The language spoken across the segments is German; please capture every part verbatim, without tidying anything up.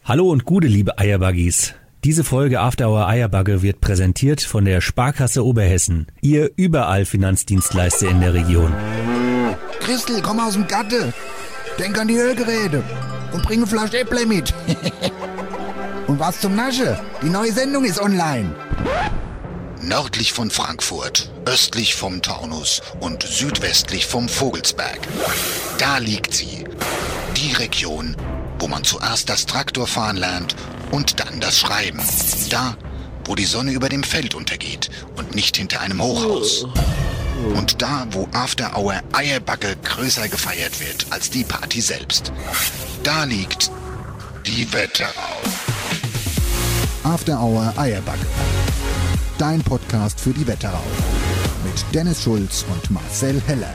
Hallo und gute, liebe Eierbuggies. Diese Folge After Hour Eierbugge wird präsentiert von der Sparkasse Oberhessen. Ihr überall Finanzdienstleister in der Region. Christel, komm aus dem Gatte. Denk an die Ölgeräte und bring eine Flasche Äpple mit. Und was zum Nasche? Die neue Sendung ist online. Nördlich von Frankfurt, östlich vom Taunus und südwestlich vom Vogelsberg. Da liegt sie. Die Region, wo man zuerst das Traktorfahren lernt und dann das Schreiben. Da, wo die Sonne über dem Feld untergeht und nicht hinter einem Hochhaus. Und da, wo After Hour Eierbugge größer gefeiert wird als die Party selbst. Da liegt die Wetterau. After Hour Eierbugge. Dein Podcast für die Wetterau. Mit Dennis Schulz und Marcel Heller.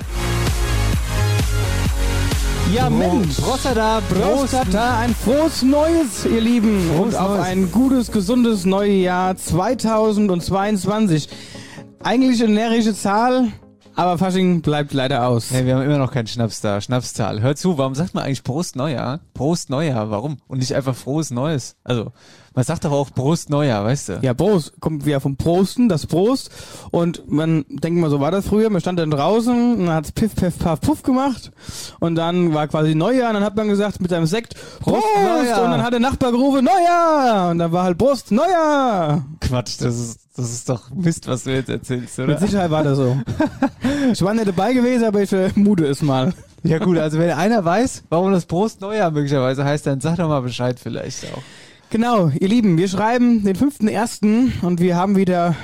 Ja, Mensch, Prostata, Prostata, ein frohes Neues, ihr Lieben. Und auf ein gutes, gesundes neues Jahr zweitausendzweiundzwanzig. Eigentlich eine närrische Zahl, aber Fasching bleibt leider aus. Ja, wir haben immer noch keinen Schnaps da, Schnapszahl. Hör zu, warum sagt man eigentlich Prost Neujahr? Prost Neujahr, warum? Und nicht einfach frohes Neues? Also, man sagt doch auch Prost Neujahr, weißt du? Ja, Prost, kommt wieder vom Prosten, das Prost. Und man denkt mal, so war das früher, man stand dann draußen und dann hat's Piff, Piff, Paff, Puff gemacht. Und dann war quasi Neujahr und dann hat man gesagt mit seinem Sekt, Prost, Prost Neujahr. Und dann hat der Nachbar gerufen, Neujahr! Und dann war halt Prost, Neujahr! Quatsch, das ist, das ist doch Mist, was du jetzt erzählst, oder? Mit Sicherheit war das so. Ich war nicht dabei gewesen, aber ich vermute es mal. Ja gut, also wenn einer weiß, warum das Prost Neujahr möglicherweise heißt, dann sag doch mal Bescheid vielleicht auch. Genau, ihr Lieben, wir schreiben den fünften ersten und wir haben wieder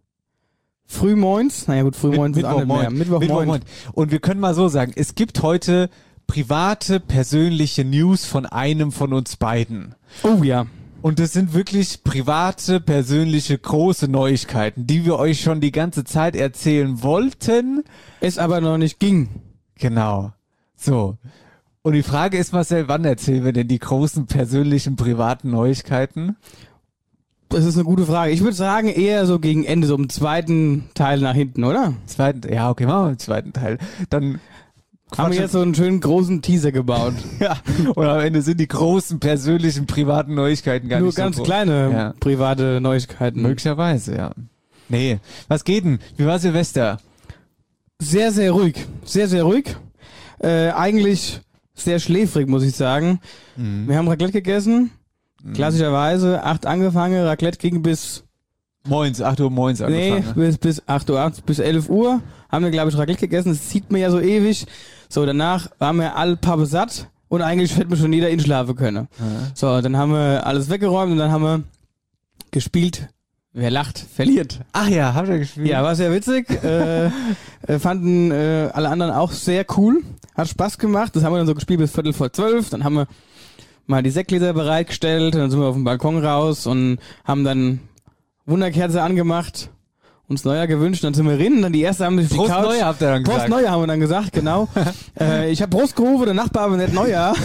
Frühmoins. Naja gut, Frühmoins ist auch nicht mehr. Mittwochmoin. Und wir können mal so sagen, es gibt heute private, persönliche News von einem von uns beiden. Oh ja. Und das sind wirklich private, persönliche, große Neuigkeiten, die wir euch schon die ganze Zeit erzählen wollten. Es aber noch nicht ging. Genau. So. Und die Frage ist, Marcel, wann erzählen wir denn die großen, persönlichen, privaten Neuigkeiten? Das ist eine gute Frage. Ich würde sagen, eher so gegen Ende, so im zweiten Teil nach hinten, oder? Zweiten, ja, okay, machen wir den zweiten Teil. Dann haben wir jetzt so einen schönen großen Teaser gebaut. Ja, und am Ende sind die großen, persönlichen, privaten Neuigkeiten gar Nur nicht so ganz groß. kleine Ja. private Neuigkeiten. Möglicherweise, ja. Nee, was geht denn? Wie war Silvester? Sehr, sehr ruhig. Sehr, sehr ruhig. Äh, eigentlich sehr schläfrig, muss ich sagen. Mhm. Wir haben Raclette gegessen. Mhm. Klassischerweise acht angefangen. Raclette ging bis... Moins, acht Uhr moins angefangen. Nee, bis, bis acht Uhr, bis elf Uhr haben wir, glaube ich, Raclette gegessen. Das zieht mir ja so ewig. So, danach waren wir alle Pappe satt und eigentlich hätte mir schon jeder inschlafen können. Ja. So, dann haben wir alles weggeräumt und dann haben wir gespielt. Wer lacht, verliert. Ach ja, habt ihr gespielt? Ja, war sehr witzig. äh, äh, fanden äh, alle anderen auch sehr cool. Hat Spaß gemacht. Das haben wir dann so gespielt bis Viertel vor zwölf. Dann haben wir mal die Sektgläser bereitgestellt. Dann sind wir auf den Balkon raus und haben dann Wunderkerze angemacht, uns Neujahr gewünscht. Dann sind wir rein. Dann die erste haben sich die Prost Couch... Neujahr habt ihr dann Prost gesagt. Neujahr haben wir dann gesagt, genau. äh, ich habe Prost gerufen, der Nachbar aber nicht Neujahr.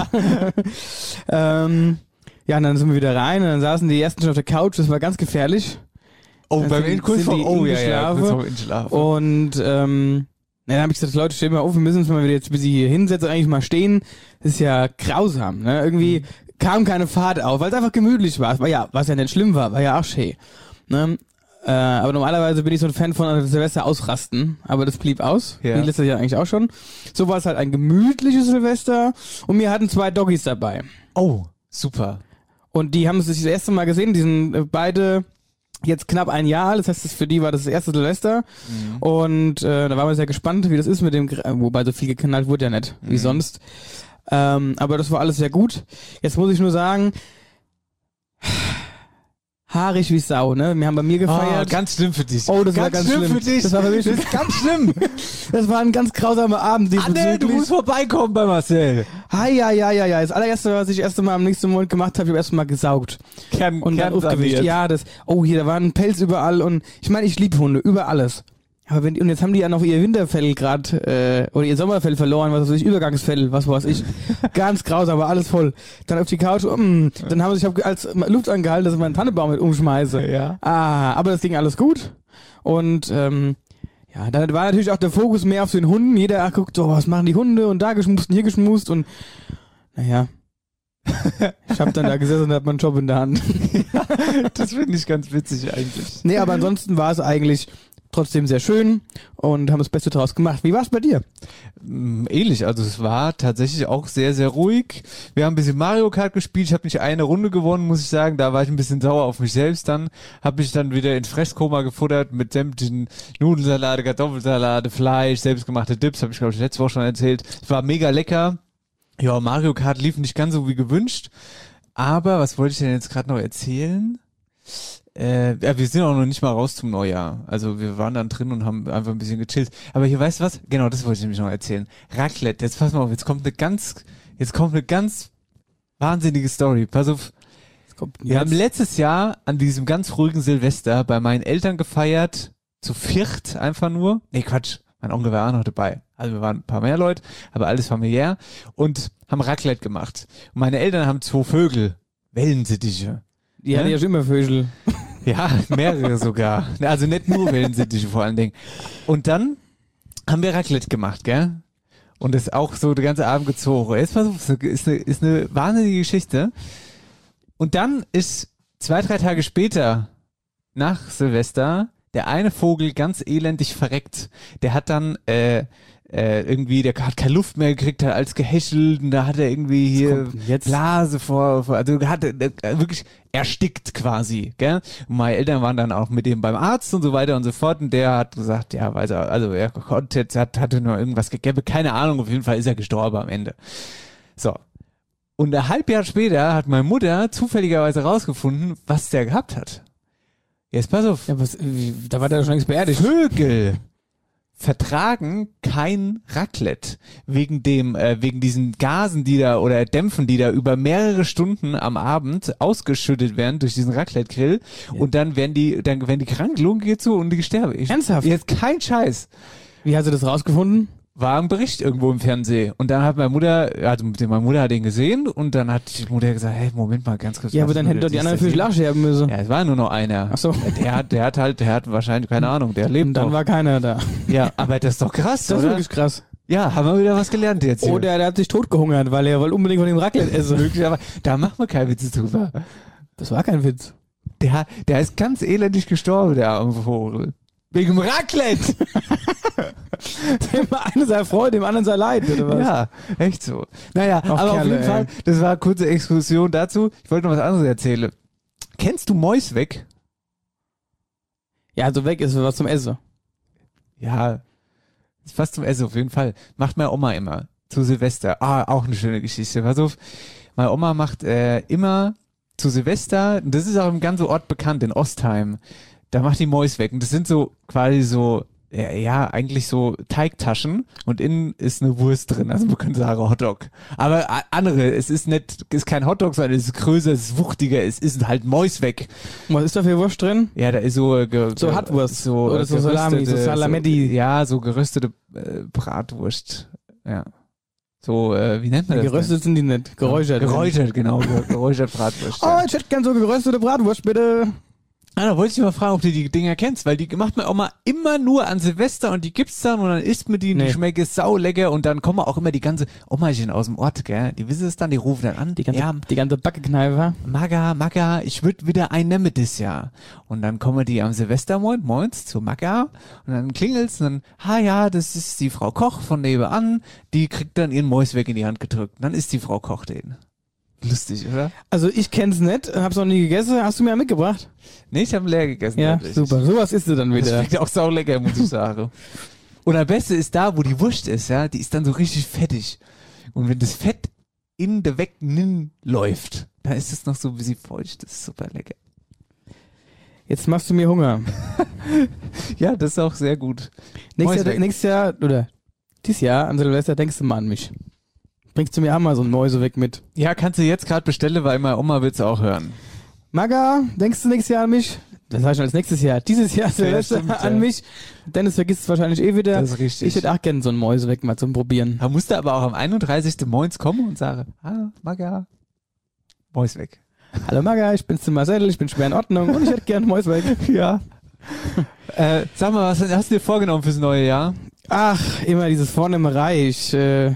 ähm, ja, und dann sind wir wieder rein und dann saßen die ersten schon auf der Couch. Das war ganz gefährlich. Oh, Dann beim sind- Inkurz sind von... die Oh, ja, ja, Ingeschlafen. kurz vorm Inschlafen. Und ähm, ja, dann habe ich gesagt, Leute, stehen mal auf, wir müssen uns mal wieder jetzt bis sie hier hinsetzen und eigentlich mal stehen. Das ist ja grausam, ne? Irgendwie kam keine Fahrt auf, weil es einfach gemütlich war. Es war ja, was ja nicht schlimm war, war ja auch schön. Ne? Äh, aber normalerweise bin ich so ein Fan von an Silvester ausrasten, aber das blieb aus. Ja. Wie letztes Jahr eigentlich auch schon. So war es halt ein gemütliches Silvester und wir hatten zwei Doggies dabei. Oh, super. Und die haben sich das erste Mal gesehen, die sind äh, beide jetzt knapp ein Jahr alt, das heißt, das für die war das, das erste Silvester. Mhm. Und äh, da waren wir sehr gespannt, wie das ist mit dem, Gr- äh, wobei so viel geknallt wurde ja nicht, wie Mhm. sonst. Ähm, aber das war alles sehr gut. Jetzt muss ich nur sagen, haarig wie Sau, ne? Wir haben bei mir Oh, gefeiert. ganz schlimm für dich. Oh, das war ganz schlimm, schlimm. für dich. Das war für mich- das ist ganz schlimm. Das war ein ganz grausamer Abend. Ah, nee, du musst vorbeikommen bei Marcel. Hi, ja, ja, ja, ja. Das allererste, was ich das erste Mal am nächsten Monat gemacht habe, ich habe erst mal gesaugt. Kern, Und dann Kern aufgewischt. Ja, das, oh, hier, da war ein Pelz überall und ich meine, ich liebe Hunde, über alles. Aber wenn, und jetzt haben die ja noch ihr Winterfell gerade, äh, oder ihr Sommerfell verloren, was weiß ich, Übergangsfell, was weiß ich. Ganz grausam, aber alles voll. Dann auf die Couch, mm, dann haben sie, ich habe als Luft angehalten, dass ich meinen Tannenbaum mit umschmeiße. Ja. Ah, aber das ging alles gut. Und, ähm, ja, dann war natürlich auch der Fokus mehr auf den Hunden. Jeder guckt, so, was machen die Hunde und da geschmust und hier geschmust und, naja. Ich habe dann da gesessen und hab meinen Job in der Hand. Das finde ich ganz witzig eigentlich. Nee, aber ansonsten war es eigentlich trotzdem sehr schön und haben das Beste draus gemacht. Wie war es bei dir? Ähnlich, also es war tatsächlich auch sehr, sehr ruhig. Wir haben ein bisschen Mario Kart gespielt, ich habe nicht eine Runde gewonnen, muss ich sagen, da war ich ein bisschen sauer auf mich selbst dann, habe mich dann wieder ins Fresskoma gefuttert mit sämtlichen Nudelsalate, Kartoffelsalate, Fleisch, selbstgemachte Dips, habe ich glaube ich letzte Woche schon erzählt. Es war mega lecker. Ja, Mario Kart lief nicht ganz so wie gewünscht, aber was wollte ich denn jetzt gerade noch erzählen? Äh, ja, wir sind auch noch nicht mal raus zum Neujahr. Also wir waren dann drin und haben einfach ein bisschen gechillt. Aber hier, weißt du was? Genau, das wollte ich nämlich noch erzählen. Raclette, jetzt pass mal auf, jetzt kommt eine ganz, jetzt kommt eine ganz wahnsinnige Story. Pass auf. Wir haben letztes Jahr an diesem ganz ruhigen Silvester bei meinen Eltern gefeiert, zu viert einfach nur. Nee, Quatsch, mein Onkel war auch noch dabei. Also wir waren ein paar mehr Leute, aber alles familiär und haben Raclette gemacht. Und meine Eltern haben zwei Vögel, Wellensittiche. Die hatten ja schon immer Vögel. Ja, mehrere sogar. Also nicht nur Wellensittiche vor allen Dingen. Und dann haben wir Raclette gemacht, gell? Und das auch so den ganzen Abend gezogen. Jetzt pass auf, ist eine, ist eine wahnsinnige Geschichte. Und dann ist zwei, drei Tage später, nach Silvester, der eine Vogel ganz elendig verreckt. Der hat dann äh, äh, irgendwie, der hat keine Luft mehr gekriegt, hat als gehäschelt und da hat er irgendwie hier Blase vor, vor also hat er wirklich erstickt quasi, gell? Und meine Eltern waren dann auch mit ihm beim Arzt und so weiter und so fort und der hat gesagt, ja, weiß er, also er konnte jetzt, hat, hatte nur irgendwas gegeben, keine Ahnung, auf jeden Fall ist er gestorben am Ende. So. Und ein halb Jahr später hat meine Mutter zufälligerweise rausgefunden, was der gehabt hat. Jetzt pass auf. Ja, was, wie, da war der schon längst beerdigt. Vögel vertragen kein Raclette wegen dem äh, wegen diesen Gasen, die da oder Dämpfen, die da über mehrere Stunden am Abend ausgeschüttet werden durch diesen Raclette-Grill ja. Und dann werden die dann werden die krank, Lunge geht zu und die sterben. Ich, Ernsthaft? Jetzt kein Scheiß. Wie hast du das rausgefunden? War ein Bericht irgendwo im Fernsehen. Und dann hat meine Mutter, also meine Mutter hat den gesehen und dann hat die Mutter gesagt, hey, Moment mal, ganz kurz. Ja, aber dann hätten doch die anderen Vögel auch sterben müssen. Ja, es war nur noch einer. Ach so. Der hat, der hat halt, der hat wahrscheinlich, keine Ahnung, der lebt Und dann noch. war keiner da. Ja, aber das ist doch krass, Das ist oder? wirklich krass. Ja, haben wir wieder was gelernt jetzt hier. Oder der hat sich totgehungert, weil er wollte unbedingt von dem Raclette essen. Wirklich, aber da machen wir keine Witze drüber. Das war kein Witz. Der, der ist ganz elendig gestorben, der arme Vogel. Wegen dem Raclette! Dem einen sei Freude, dem anderen sei Leid, oder was? Ja, echt so. Naja, Ach, aber Kerle, auf jeden ey. Fall, das war eine kurze Exkursion dazu. Ich wollte noch was anderes erzählen. Kennst du Mäusweg? Ja, also weg ist was zum Essen. Ja, ist fast zum Essen auf jeden Fall. Macht meine Oma immer. Zu Silvester. Ah, auch eine schöne Geschichte. Pass auf, meine Oma macht äh, immer zu Silvester, das ist auch im ganzen Ort bekannt, in Ostheim, da macht die Mäusweg. Und das sind so quasi so, ja, ja, eigentlich so Teigtaschen und innen ist eine Wurst drin. Also man könnte sagen Hotdog. Aber a- andere, es ist nicht, ist kein Hotdog, sondern es ist größer, es ist wuchtiger, es ist halt Mäusweg. Und was ist da für Wurst drin? Ja, da ist so äh, ge, So ge- Hartwurst. so, Oder äh, so Salami, so geröstete- Salametti. So, ja, so geröstete äh, Bratwurst. Ja. So, äh, wie nennt man Ja, das? geröstet sind die nicht. Geräuchert. Geräuchert, genau. ge- Geräuchert Bratwurst. Oh, Ja. ich hätte gern so geröstete Bratwurst, bitte. Ah, da wollte ich mal fragen, ob du die Dinger kennst, weil die macht man auch mal immer nur an Silvester und die gibt's dann und dann isst man die und Nee. die schmecken sau lecker und dann kommen auch immer die ganze Omachen aus dem Ort, gell? Die wissen es dann, die rufen dann an. Die ganze, ja, die ganze Backekneipe. Maga, Maga, ich würd wieder ein nehmen das Jahr. Und dann kommen die am Silvestermond, moins zu Maga und dann klingelt's und dann, ha ja, das ist die Frau Koch von nebenan, die kriegt dann ihren Mäusweg in die Hand gedrückt. Dann isst die Frau Koch den. Lustig, oder? Also ich kenn's nicht, hab's noch nie gegessen. Hast du mir mitgebracht? Nee, ich habe leer gegessen. Ja, tatsächlich. super. Sowas isst du dann Das wieder. schmeckt auch sau lecker, muss ich sagen. Und am besten ist da, wo die Wurst ist, ja, die ist dann so richtig fettig. Und wenn das Fett in der Weg läuft, dann ist es noch so ein bisschen feucht. Das ist super lecker. Jetzt machst du mir Hunger. Ja, das ist auch sehr gut. Nächstes Jahr, Mäuseweg. nächstes Jahr, oder dieses Jahr an Silvester denkst du mal an mich. Bringst du mir auch mal so ein Mäuseweg mit. Ja, kannst du jetzt gerade bestellen, weil meine Oma will's auch hören. Maga, denkst du nächstes Jahr an mich? Das heißt schon als nächstes Jahr. Dieses Jahr Silvester stimmt, an ja. mich. Dennis vergisst es wahrscheinlich eh wieder. Das ist richtig. Ich hätte auch gerne so ein Mäuseweg mal zum Probieren. Da musste aber auch am einunddreißigsten Moins kommen und sagen, ah, Maga, Mäusweg. Hallo Maga, ich bin's Marcel, ich bin schwer in Ordnung und ich hätte gern Mäuseweg. Ja. äh, sag mal, was hast du dir vorgenommen fürs neue Jahr? Ach, immer dieses Vornehmerei. Ich äh,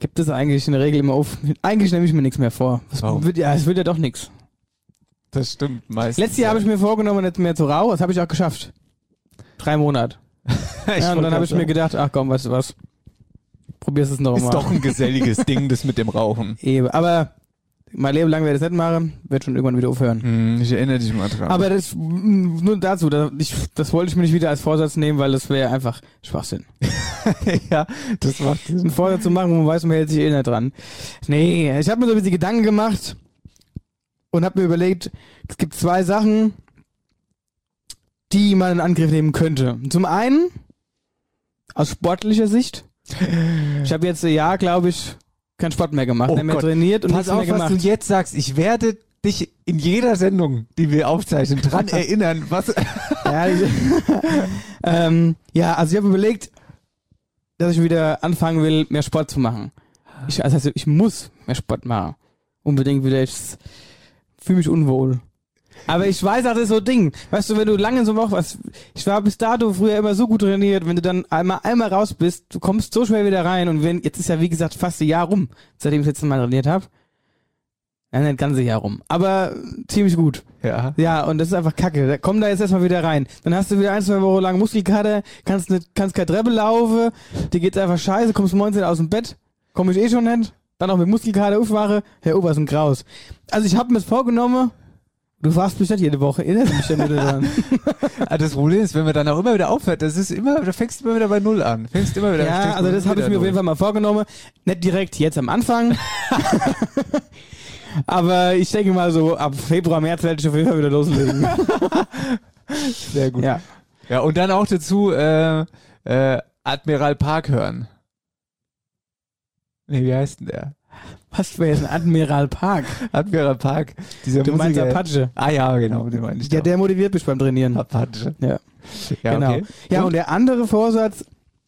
gibt es eigentlich in der Regel immer auf. Eigentlich nehme ich mir nichts mehr vor. Es wird, ja, es wird ja doch nichts. Das stimmt meistens. Letztes Jahr habe ich mir vorgenommen, nicht mehr zu rauchen. Das habe ich auch geschafft. Drei Monate. ja, und dann habe ich mir gedacht, ach komm, weißt du was? Probier's es noch Ist mal. doch ein geselliges Ding, das mit dem Rauchen. Eben. Aber mein Leben lang werde ich das nicht machen. Werde schon irgendwann wieder aufhören. Hm, ich erinnere dich mal dran. Aber das, nur dazu, das, ich, das wollte ich mir nicht wieder als Vorsatz nehmen, weil das wäre einfach Schwachsinn. ja, das macht Einen Vorsatz zu machen, wo man weiß, man hält sich eh nicht dran. Nee, ich habe mir so ein bisschen Gedanken gemacht und habe mir überlegt, es gibt zwei Sachen, die man in Angriff nehmen könnte. Zum einen, aus sportlicher Sicht, ich habe jetzt ein Jahr, glaube ich, keinen Sport mehr gemacht, Oh nicht mehr Gott. trainiert und Pass nichts auf, mehr gemacht. was du jetzt sagst. Ich werde dich in jeder Sendung, die wir aufzeichnen, dran erinnern, was... Ja, ich, ähm, ja, also ich habe überlegt, dass ich wieder anfangen will, mehr Sport zu machen. Ich, also ich muss mehr Sport machen. Unbedingt wieder. Ich fühle mich unwohl. Aber ich weiß, das ist so ein Ding. Weißt du, wenn du lange so machst, ich war bis dato früher immer so gut trainiert, wenn du dann einmal einmal raus bist, du kommst so schwer wieder rein und wenn, jetzt ist ja wie gesagt fast ein Jahr rum, seitdem ich das letzte Mal trainiert habe. Ja, nicht das ganze Jahr rum. Aber ziemlich gut. Ja. Ja, und das ist einfach kacke. Da- Komm da jetzt erstmal wieder rein. Dann hast du wieder ein, zwei Wochen lang Muskelkater, kannst nicht, kannst keine Treppe laufen, dir geht's einfach scheiße, kommst morgens nicht aus dem Bett, komm ich eh schon nicht, dann auch mit Muskelkater aufwache, Herr Obers und Graus. Also ich habe mir das vorgenommen, du fragst mich nicht jede Woche, erinnerst mich ja wieder dran. Ah, das Problem ist, wenn man dann auch immer wieder aufhört, das ist immer, da fängst du immer wieder bei Null an. Fängst immer wieder Ja, stehst also du das habe ich wieder mir auf null. jeden Fall mal vorgenommen. Nicht direkt jetzt am Anfang. Aber ich denke mal so, ab Februar, März werde ich auf jeden Fall wieder loslegen. Sehr gut. Ja. Ja, und dann auch dazu äh, äh, Admiral Park hören. Nee, wie heißt denn der? Was wäre jetzt ein Admiral Park? Admiral Park. Dieser Du meinst Musiker. Apache. Ah ja, genau, den meine ich. Ja, doch. der motiviert mich beim Trainieren. Apache. Ja. Ja, Genau. okay. Ja, und der andere Vorsatz,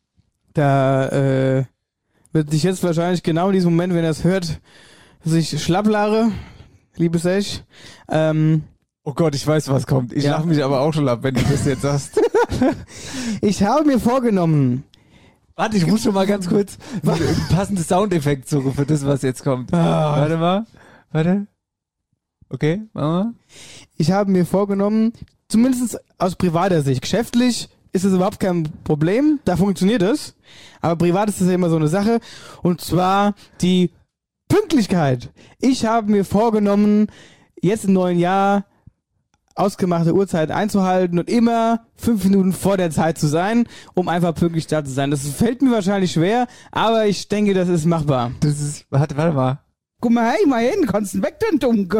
da äh, wird sich jetzt wahrscheinlich genau in diesem Moment, wenn er es hört, sich schlapplare, liebes Sech. Ähm, Oh Gott, ich weiß, was kommt. Ich Ja. lache mich aber auch schon ab, wenn du das jetzt sagst. ich habe mir vorgenommen, Warte, ich muss schon mal ganz kurz einen passenden Soundeffekt suchen für das, was jetzt kommt. Warte mal. Warte. Okay, machen wir. ich habe mir vorgenommen, zumindest aus privater Sicht, geschäftlich ist es überhaupt kein Problem, da funktioniert es, aber privat ist das ja immer so eine Sache, und zwar die Pünktlichkeit. Ich habe mir vorgenommen, jetzt im neuen Jahr ausgemachte Uhrzeit einzuhalten und immer fünf Minuten vor der Zeit zu sein, um einfach pünktlich da zu sein. Das fällt mir wahrscheinlich schwer, aber ich denke, das ist machbar. Das ist, warte, warte mal. Guck mal, hey, mal hin, kannst du weg, den Dunkel.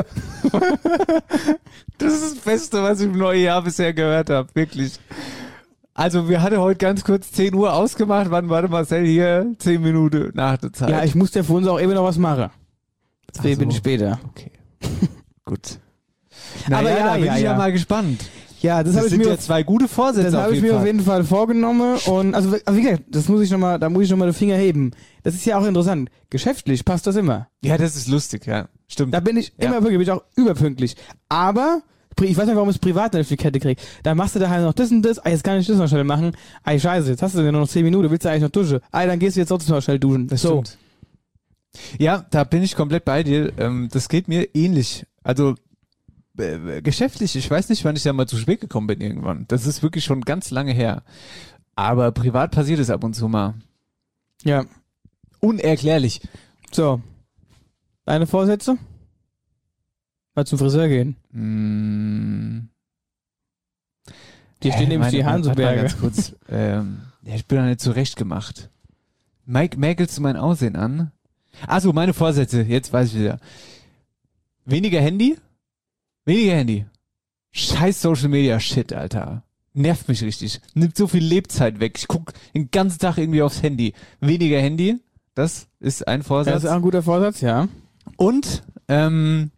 Das ist das Beste, was ich im neuen Jahr bisher gehört habe. Wirklich. Also, wir hatten heute ganz kurz zehn Uhr ausgemacht. Wann war der Marcel hier? zehn Minuten nach der Zeit. Ja, ich muss ja für uns auch eben noch was machen. Deswegen Ach so. bin ich später. Okay. Gut. Aber Naja, ja, da bin ja, ich ja ja. mal gespannt. Ja, das, Das habe ich sind mir ja zwei gute Vorsätze Das auf habe ich jeden mir Fall. auf jeden Fall vorgenommen und also, also wie gesagt, das muss ich noch mal, da muss ich noch mal den Finger heben. Das ist ja auch interessant. Geschäftlich passt das immer. Ja, das ist lustig, ja. Stimmt. Da bin ich Ja. immer pünktlich, bin ich auch überpünktlich. Aber ich weiß nicht, warum ich es privat nicht auf die Kette kriege. Da machst du daheim noch das und das. Ah, jetzt kann ich das noch schnell machen. Ah, scheiße, jetzt hast du ja nur noch zehn Minuten. Willst du eigentlich noch duschen? Ah, dann gehst du jetzt trotzdem noch schnell duschen. Das so. stimmt. Ja, da bin ich komplett bei dir. Ähm, das geht mir ähnlich. Also äh, geschäftlich, ich weiß nicht, wann ich da mal zu spät gekommen bin irgendwann. Das ist wirklich schon ganz lange her. Aber privat passiert es ab und zu mal. Ja. Unerklärlich. So. Deine Vorsätze? Mal zum Friseur gehen. Mm. Hier stehen nämlich die Warte mal Hanseberge. ganz kurz. ähm, ja, ich bin da nicht zurecht gemacht. Mike, mäkelst du mein Aussehen an? Achso, meine Vorsätze. Jetzt weiß ich wieder. Weniger Handy? Weniger Handy. Scheiß Social Media Shit, Alter. Nervt mich richtig. Nimmt so viel Lebzeit weg. Ich guck den ganzen Tag irgendwie aufs Handy. Weniger Handy. Das ist ein Vorsatz. Das ist auch ein guter Vorsatz, ja. Und ähm,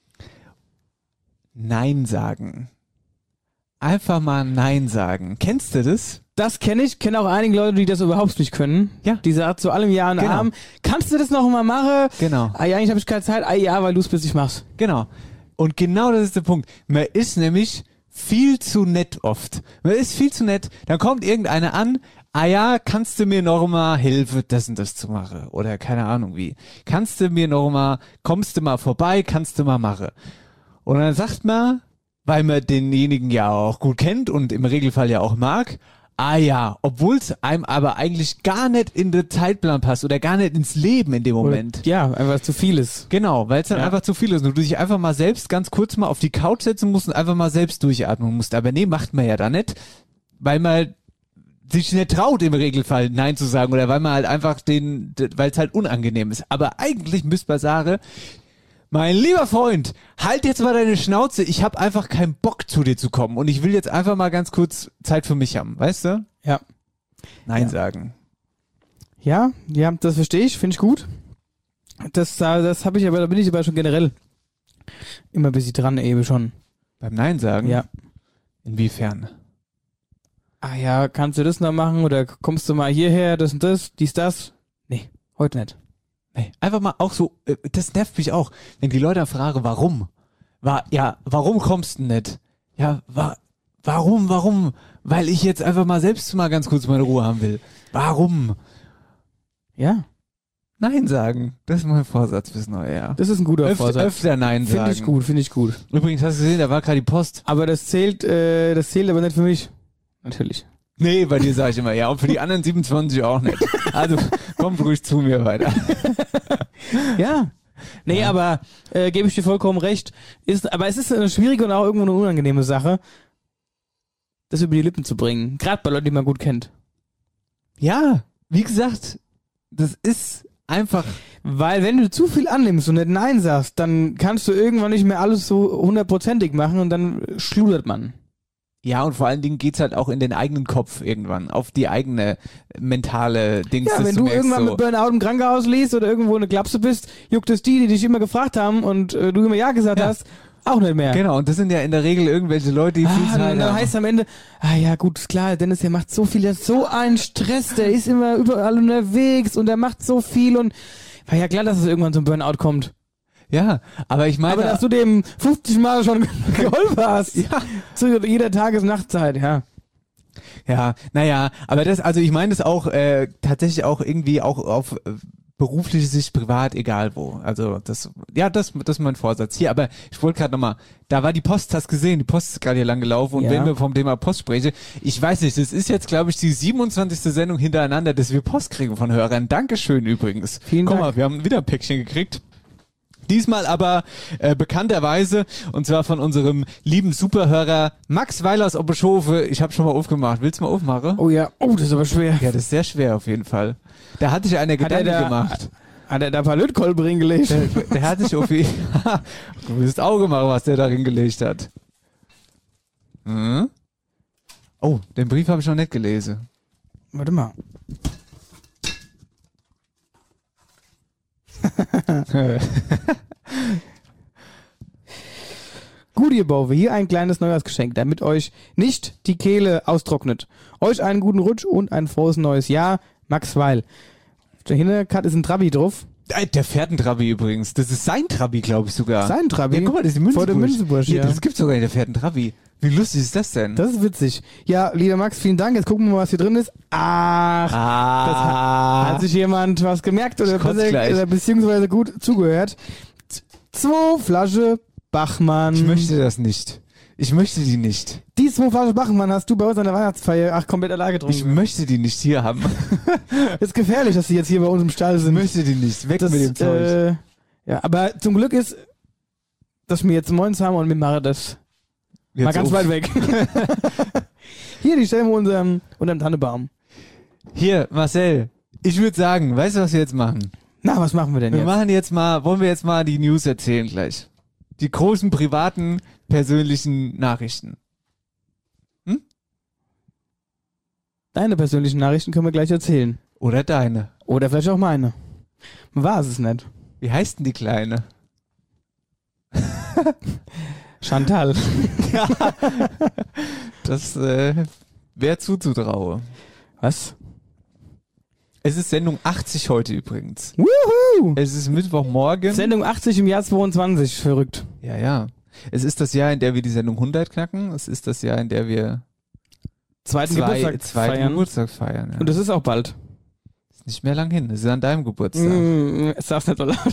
Nein sagen. Einfach mal Nein sagen. Kennst du das? Das kenne ich, kenne auch einige Leute, die das überhaupt nicht können. Ja. Diese Art zu allem Ja und Genau. Arm. Kannst du das noch mal machen? Genau. Ah ja, eigentlich habe ich keine Zeit. Ah ja, weil du es plötzlich machst. Genau. Und genau das ist der Punkt. Man ist nämlich viel zu nett oft. Man ist viel zu nett. Dann kommt irgendeiner an. ah ja, kannst du mir noch mal helfen, das und das zu machen? Oder keine Ahnung wie. Kannst du mir noch mal, kommst du mal vorbei, kannst du mal machen? Und dann sagt man, weil man denjenigen ja auch gut kennt und im Regelfall ja auch mag, ah ja, obwohl es einem aber eigentlich gar nicht in den Zeitplan passt oder gar nicht ins Leben in dem Moment. Oder, ja, einfach zu viel ist. Genau, weil es dann Ja. einfach zu viel ist und du dich einfach mal selbst ganz kurz mal auf die Couch setzen musst und einfach mal selbst durchatmen musst. Aber nee, macht man ja da nicht, weil man sich nicht traut im Regelfall Nein zu sagen oder weil man halt einfach den, weil es halt unangenehm ist. Aber eigentlich müsste man sagen, mein lieber Freund, halt jetzt mal deine Schnauze, ich habe einfach keinen Bock zu dir zu kommen und ich will jetzt einfach mal ganz kurz Zeit für mich haben, weißt du? Ja. Nein Ja. sagen. Ja, ja, das verstehe ich, finde ich gut. Das, das habe ich aber, da bin ich aber schon generell immer ein bisschen dran, eben schon. Beim Nein sagen? Ja. Inwiefern? Ah ja, kannst du das noch machen oder kommst du mal hierher, das und das, dies, das? Nee, heute nicht. Nee, einfach mal auch so, äh, das nervt mich auch, wenn die Leute fragen, warum? War, ja, warum kommst du nicht? Ja, wa, warum, warum? Weil ich jetzt einfach mal selbst mal ganz kurz meine Ruhe haben will. Warum? Ja, Nein sagen. Das ist mein Vorsatz fürs neue Jahr. das ist ein guter Öf Vorsatz. öfter Nein sagen. Finde ich gut, finde ich gut. Übrigens, hast du gesehen, da war gerade die Post. Aber das zählt, äh, das zählt aber nicht für mich. Natürlich. Nee, bei dir sage ich immer ja. Und für die anderen siebenundzwanzig auch nicht. Also, kommt ruhig zu mir weiter. Ja. Nee, Ja. aber äh, gebe ich dir vollkommen recht. Ist, aber es ist eine schwierige und auch irgendwo eine unangenehme Sache, das über die Lippen zu bringen. Gerade bei Leuten, die man gut kennt. Ja, wie gesagt, das ist einfach... Weil wenn du zu viel annimmst und nicht Nein sagst, dann kannst du irgendwann nicht mehr alles so hundertprozentig machen und dann schludert man. Ja, und vor allen Dingen geht's halt auch in den eigenen Kopf irgendwann, auf die eigene mentale Dings. Ja, dass wenn du merkst, irgendwann so, mit Burnout im Krankenhaus liest oder irgendwo eine Klapse bist, juckt es die, die dich immer gefragt haben und äh, du immer Ja gesagt Ja. hast, auch nicht mehr. Genau, und das sind ja in der Regel irgendwelche Leute, die viel Ah, Zeit dann, dann haben. heißt es am Ende, ah ja gut, ist klar, Dennis, der macht so viel, der hat so einen Stress, der ist immer überall unterwegs und der macht so viel und war ja klar, dass es irgendwann zum Burnout kommt. Ja, aber ich meine... Aber dass du dem fünfzig Mal schon geholfen hast. Ja. Zu jeder Tages-Nachtzeit, ja. Ja, naja, aber das, also ich meine das auch äh, tatsächlich auch irgendwie auch auf äh, berufliche Sicht, privat, egal wo. Also das, ja, das, das ist mein Vorsatz. Hier, aber ich wollte gerade nochmal, da war die Post, hast gesehen, die Post ist gerade hier lang gelaufen und Ja. wenn wir vom Thema Post sprechen, ich weiß nicht, das ist jetzt, glaube ich, die siebenundzwanzigste Sendung hintereinander, dass wir Post kriegen von Hörern. Dankeschön übrigens. Vielen Guck Dank. mal, wir haben wieder ein Päckchen gekriegt. Diesmal aber äh, bekannterweise, und zwar von unserem lieben Superhörer Max Weil aus Oppeschofe. Ich habe schon mal aufgemacht. Willst du mal aufmachen? Oh ja, oh, das ist aber schwer. Ja, das ist sehr schwer auf jeden Fall. Da hat sich einer Hat er Gedanken da- gemacht. Hat er da ein paar Lötkolben reingelegt? Der, der hat sich auf jeden Du wirst Auge machen, was der da hingelegt hat. Hm? Oh, den Brief habe ich noch nicht gelesen. Warte mal. Gut, ihr Bauwe, hier ein kleines Neujahrsgeschenk, damit euch nicht die Kehle austrocknet. Euch einen guten Rutsch und ein frohes neues Jahr. Max Weil. Auf der Hinterkarte ist ein Trabi drauf. Äh, Der fährt ein Trabi übrigens. Das ist sein Trabi, glaube ich sogar. Sein Trabi? Ja, guck mal, das ist die Vor Münzenburg. der Münzenburg, Hier, ja. Das gibt's sogar nicht, der fährt ein Trabi. Wie lustig ist das denn? Das ist witzig. Ja, lieber Max, vielen Dank. Jetzt gucken wir mal, was hier drin ist. Ach, ah. hat sich jemand was gemerkt oder, Ich kotz besser, gleich. oder beziehungsweise gut zugehört. Z- Zwei Flasche Bachmann. Ich möchte das nicht. Ich möchte die nicht. Die zwei Flaschen Bachmann hast du bei uns an der Weihnachtsfeier ach komplett alleine Ich getrunken. möchte die nicht hier haben. Ist gefährlich, dass die jetzt hier bei uns im Stall Ich sind. möchte die nicht. Weg Das, mit dem Zeug. äh, ja, aber zum Glück ist, dass wir jetzt Moins haben und wir machen das Jetzt mal ganz auf. weit weg. Hier, die stellen wir unterm, unterm Tannebaum. Hier, Marcel. Ich würde sagen, weißt du, was wir jetzt machen? Na, was machen wir denn Wir jetzt? machen jetzt mal, wollen wir jetzt mal die News erzählen gleich? Die großen privaten, persönlichen Nachrichten. Deine persönlichen Nachrichten können wir gleich erzählen. Oder deine. Oder vielleicht auch meine. Man weiß es nicht. Wie heißt denn die Kleine? Chantal. Ja. Das äh, wäre zuzutrauen. Was? Es ist Sendung achtzig heute übrigens. Wuhu! Es ist Mittwochmorgen. Sendung achtzig im Jahr zweiundzwanzig. Verrückt. Ja, ja. Es ist das Jahr, in der wir die Sendung hundert knacken. Es ist das Jahr, in der wir zweiten Zwei, Geburtstag zweiten feiern. Geburtstag feiern. Ja. Und das ist auch bald. Ist nicht mehr lang hin. Das ist an deinem Geburtstag. Mm, sag's nicht so laut.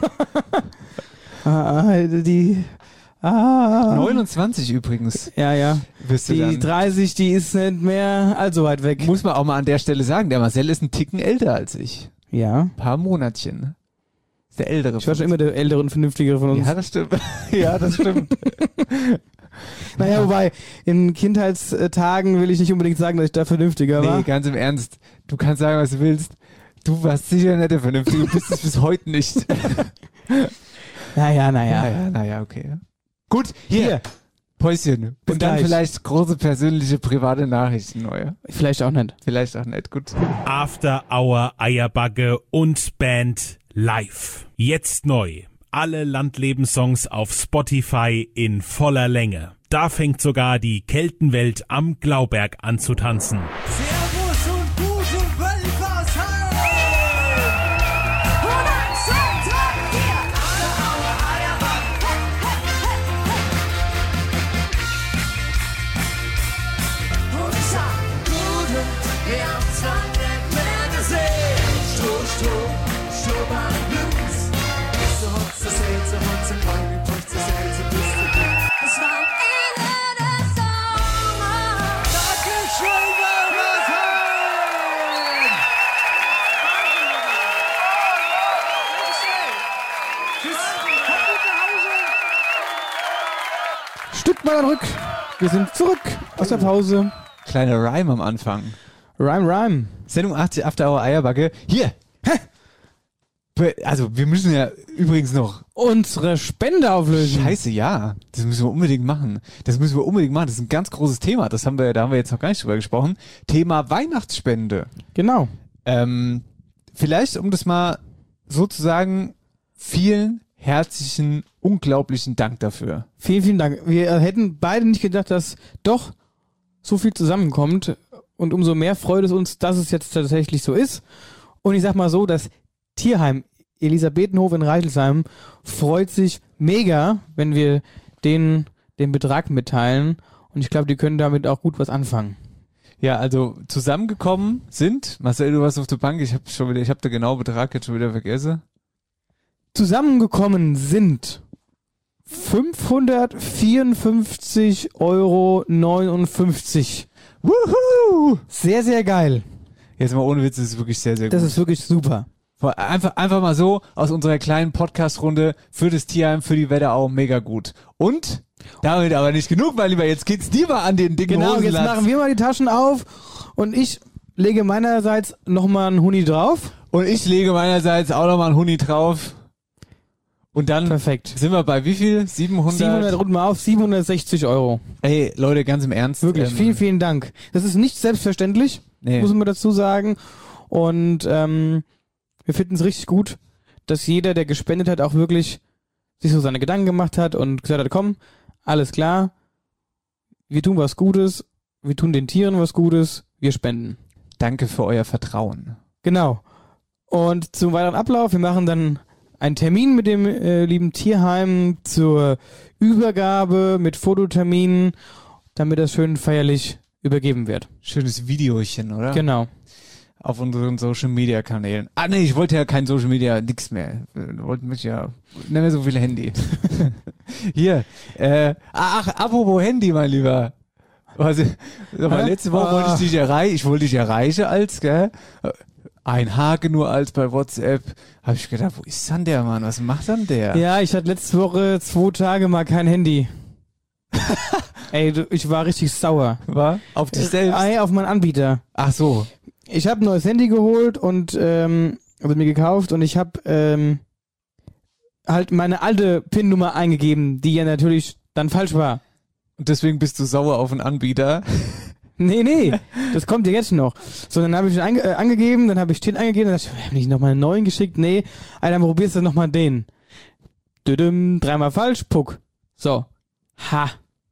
ah, die... Ah. neunundzwanzig übrigens. Ja, ja. Wirst du Die dann. dreißig, die ist nicht mehr allzu weit weg. Muss man auch mal an der Stelle sagen, der Marcel ist ein Ticken älter als ich. Ja. Ein paar Monatchen. Ne? Ist der ältere. Ich war schon immer der ältere und vernünftigere von uns. Ja, das stimmt. ja, das stimmt. Naja, wobei, in Kindheitstagen will ich nicht unbedingt sagen, dass ich da vernünftiger war. Nee, ganz im Ernst. Du kannst sagen, was du willst. Du warst sicher nicht der Vernünftige. Du bist es bis heute nicht. Naja, naja. Naja, naja, okay. Gut, hier. Hier. Päuschen. Bis Und dann gleich. vielleicht große persönliche private Nachrichten neue. Vielleicht auch nicht. Vielleicht auch nicht. Gut. After Hour Eierbagge und Band live. Jetzt neu. Alle Landlebenssongs auf Spotify in voller Länge. Da fängt sogar die Keltenwelt am Glauberg an zu tanzen. Servus und guten Wölfersheim! Und am Sonntag hier alle Aue Eierback. Und ich sag, guten, wir haben's lang nicht mehr gesehen. Stroh, Stroh, Strohbahn Blues. Bist du Hotze, Selze, Hotze, Kleine, Puchze, Selze, bist du gut. Es war am Ende des Sommers. Dankeschön, Wölfersheim! Stück mal rück. Wir sind zurück aus der Pause. Kleiner Rhyme am Anfang. Rhyme, Rhyme. Sendung achtzig After Hour Eierbacke. Hier. Hä? Be- Also, wir müssen ja übrigens noch. Unsere Spende auflösen. Scheiße, ja. Das müssen wir unbedingt machen. Das müssen wir unbedingt machen. Das ist ein ganz großes Thema. Das haben wir, da haben wir jetzt noch gar nicht drüber gesprochen. Thema Weihnachtsspende. Genau. Ähm, vielleicht, um das mal sozusagen, vielen herzlichen, unglaublichen Dank dafür. Vielen, vielen Dank. Wir hätten beide nicht gedacht, dass doch so viel zusammenkommt. Und umso mehr freut es uns, dass es jetzt tatsächlich so ist. Und ich sag mal so, das Tierheim Elisabethenhof in Reichelsheim freut sich mega, wenn wir denen den Betrag mitteilen. Und ich glaube, die können damit auch gut was anfangen. Ja, also zusammengekommen sind, Marcel, du warst auf der Bank, ich habe schon wieder, ich habe den genauen Betrag jetzt schon wieder vergessen. Zusammengekommen sind fünfhundertvierundfünfzig Euro neunundfünfzig. Wuhu! Sehr, sehr geil. Jetzt mal ohne Witz, das ist wirklich sehr, sehr Das gut. ist wirklich super. Einfach, einfach mal so aus unserer kleinen Podcast-Runde für das Tierheim, für die Wetterau mega gut. Und damit aber nicht genug, mein Lieber, jetzt geht's dir mal an den dicken Genau, jetzt Hosenlatz. machen wir mal die Taschen auf und ich lege meinerseits nochmal einen Huni drauf. Und ich lege meinerseits auch nochmal einen Huni drauf. Und dann Perfekt. sind wir bei wie viel? siebenhundert? siebenhundert, runden wir auf, siebenhundertsechzig Euro. Ey, Leute, ganz im Ernst. Wirklich, ähm, vielen, vielen Dank. Das ist nicht selbstverständlich, Nee. muss man dazu sagen. Und ähm, wir finden es richtig gut, dass jeder, der gespendet hat, auch wirklich sich so seine Gedanken gemacht hat und gesagt hat, komm, alles klar, wir tun was Gutes, wir tun den Tieren was Gutes, wir spenden. Danke für euer Vertrauen. Genau. Und zum weiteren Ablauf, wir machen dann einen Termin mit dem äh, lieben Tierheim zur Übergabe mit Fototerminen, damit das schön feierlich übergeben wird. Schönes Videochen, oder? Genau. Auf unseren Social Media Kanälen. Ah nee, ich wollte ja kein Social Media, nix mehr. Ich wollte mich ja, nicht mehr so viel Handy. Hier, äh, ach, apropos Handy, mein Lieber. Also, sag mal, Hä? letzte Woche Ah. wollte ich dich erreichen, ich wollte dich erreichen als, gell, ein Haken nur als bei WhatsApp. Hab ich gedacht, wo ist dann der Mann? Was macht dann der? Ja, ich hatte letzte Woche zwei Tage mal kein Handy. Ey, du, ich war richtig sauer. War? Auf dich selbst? Ey, auf meinen Anbieter. Ach so. Ich habe ein neues Handy geholt und ähm, also mir gekauft und ich habe ähm, halt meine alte PIN-Nummer eingegeben, die ja natürlich dann falsch war. Und deswegen bist du sauer auf den Anbieter? Nee, nee, das kommt ja jetzt noch. So, dann habe ich ihn ange äh, angegeben, dann habe ich den eingegeben, dann dachte ich, hab ich nochmal einen neuen geschickt? Nee, Alter, dann probierst du nochmal den. Düdüm, dreimal falsch, puck. So. Ha.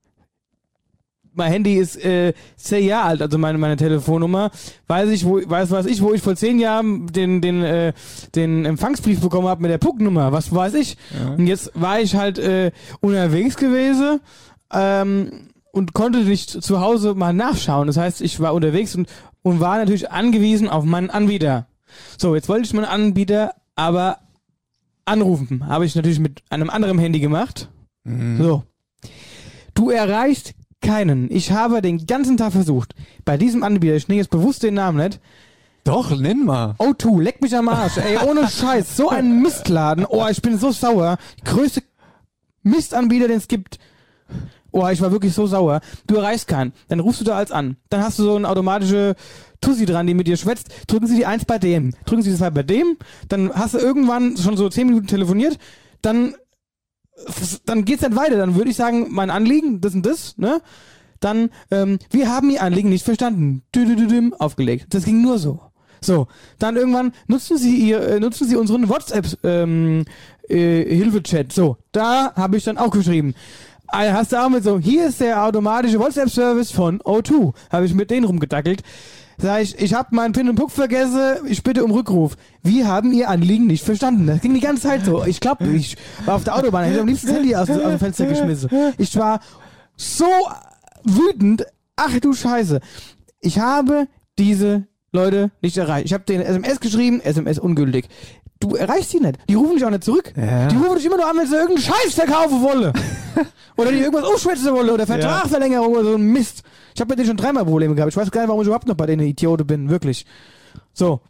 Mein Handy ist äh, zehn Jahre alt, also meine meine Telefonnummer. Weiß ich, wo weiß weiß ich, wo ich vor zehn Jahren den den äh, den Empfangsbrief bekommen habe mit der Pucknummer. Was weiß ich? Ja. Und jetzt war ich halt äh, unterwegs gewesen. Ähm, und konnte nicht zu Hause mal nachschauen. Das heißt, ich war unterwegs und, und war natürlich angewiesen auf meinen Anbieter. So, jetzt wollte ich meinen Anbieter aber anrufen. Habe ich natürlich mit einem anderen Handy gemacht. Mhm. So. Du erreichst keinen. Ich habe den ganzen Tag versucht. Bei diesem Anbieter, ich nenne jetzt bewusst den Namen nicht. Doch, nenn mal. O zwei, leck mich am Arsch. Ey, ohne Scheiß. So ein Mistladen. Oh, ich bin so sauer. Größte Mistanbieter, den es gibt. Oh, ich war wirklich so sauer. Du erreichst keinen. Dann rufst du da als an. Dann hast du so eine automatische Tussi dran, die mit dir schwätzt. Drücken Sie die eins bei dem. Drücken Sie die zwei bei dem. Dann hast du irgendwann schon so zehn Minuten telefoniert. Dann, dann geht's nicht weiter. Dann würde ich sagen, mein Anliegen, das und das, ne? Dann, ähm, wir haben Ihr Anliegen nicht verstanden. Dü-dü-dü-düm, aufgelegt. Das ging nur so. So. Dann irgendwann nutzen Sie ihr, äh, nutzen Sie unseren WhatsApp, ähm, äh, Hilfechat. So. Da habe ich dann auch geschrieben. Also hast du auch mit so, hier ist der automatische WhatsApp-Service von O zwei. Habe ich mit denen rumgedackelt. Sag ich, ich habe meinen Pin und Puck vergessen, ich bitte um Rückruf. Wir haben Ihr Anliegen nicht verstanden. Das ging die ganze Zeit so. Ich glaube, ich war auf der Autobahn, ich hätte am liebsten das Handy aus, aus dem Fenster geschmissen. Ich war so wütend. Ach du Scheiße. Ich habe diese Leute nicht erreicht. Ich habe denen S M S geschrieben, S M S ungültig. Du erreichst sie nicht. Die rufen dich auch nicht zurück. Ja. Die rufen dich immer nur an, wenn sie irgendeinen Scheiß verkaufen wolle. Oder die irgendwas ausschwätzen wolle oder Vertragsverlängerung oder so ein Mist. Ich habe mit denen schon dreimal Probleme gehabt. Ich weiß gar nicht, warum ich überhaupt noch bei denen Idiote bin. Wirklich. So.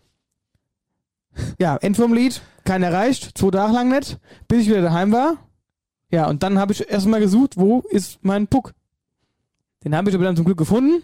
Ja, End vom Lied. Keinen erreicht. Zwei Tage lang nicht. Bis ich wieder daheim war. Ja, und dann habe ich erstmal gesucht, wo ist mein Puck? Den habe ich aber dann zum Glück gefunden.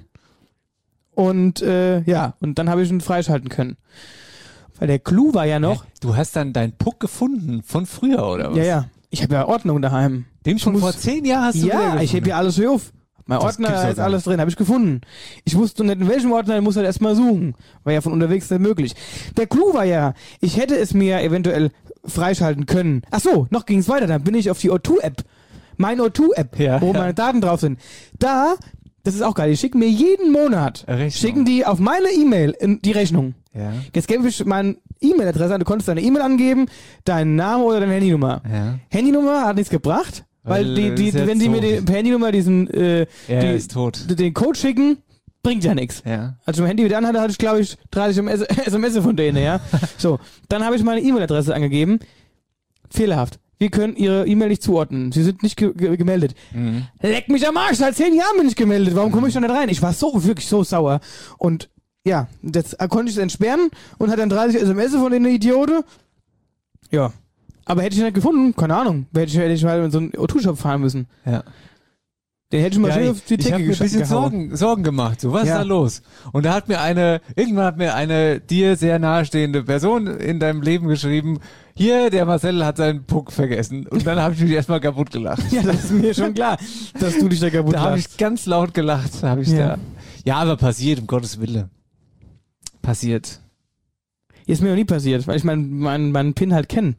Und äh, ja, und dann habe ich ihn freischalten können. Weil der Clou war ja noch... Du hast dann deinen Puck gefunden von früher, oder was? Ja, ja. Ich habe ja Ordnung daheim. Den schon muss, vor zehn Jahren hast du Ja, ich heb ja alles hier auf. Mein Das Ordner gibt's doch ist gar alles drin, habe ich gefunden. Ich wusste nicht, in welchem Ordner, ich muss halt erstmal suchen. War ja von unterwegs nicht möglich. Der Clou war ja, ich hätte es mir eventuell freischalten können. Ach so, noch ging es weiter. Dann bin ich auf die O zwei App. Mein O zwei App, Ja, wo ja. meine Daten drauf sind. Da, das ist auch geil, die schicken mir jeden Monat, Rechnung. schicken die auf meine E-Mail in die Rechnung. Ja. Jetzt gebe ich meine E-Mail-Adresse an, du konntest deine E-Mail angeben, deinen Namen oder deine Handynummer. Ja. Handynummer hat nichts gebracht, weil, Weil die, die, ist jetzt wenn die mir tot. die, per Handynummer diesen äh, Ja, die, ist tot. den Code schicken, bringt ja nichts. Ja. Als ich mein Handy wieder anhatte, hatte ich, glaube ich, dreißig S M S von denen, ja. So, dann habe ich meine E-Mail-Adresse angegeben. Fehlerhaft. Wir können Ihre E-Mail nicht zuordnen. Sie sind nicht ge ge gemeldet. Mhm. Leck mich am Arsch, seit zehn Jahren bin ich gemeldet. Warum komme ich da nicht rein? Ich war so, wirklich so sauer. Und ja, jetzt konnte ich es entsperren und hat dann dreißig S M S von den Idioten. Ja. Aber hätte ich ihn nicht gefunden, keine Ahnung. Hätte ich, hätte ich mal in so einen O zwei Shop fahren müssen. Ja. Den hätte ich mal Ja, schön ich auf die ich Decke habe mir ein bisschen gehauen. Sorgen, Sorgen gemacht. So, was Ja. ist da los? Und da hat mir eine, irgendwann hat mir eine dir sehr nahestehende Person in deinem Leben geschrieben, hier, der Marcel hat seinen Puck vergessen. Und dann habe ich mich erstmal kaputt gelacht. Ja, das ist mir schon klar, dass du dich da kaputt Da habe lachst. ich ganz laut gelacht. Da habe ich Ja. da. Ja, aber passiert, um Gottes Willen. Passiert. Ist mir noch nie passiert, weil ich meinen mein, mein Pin halt kenne.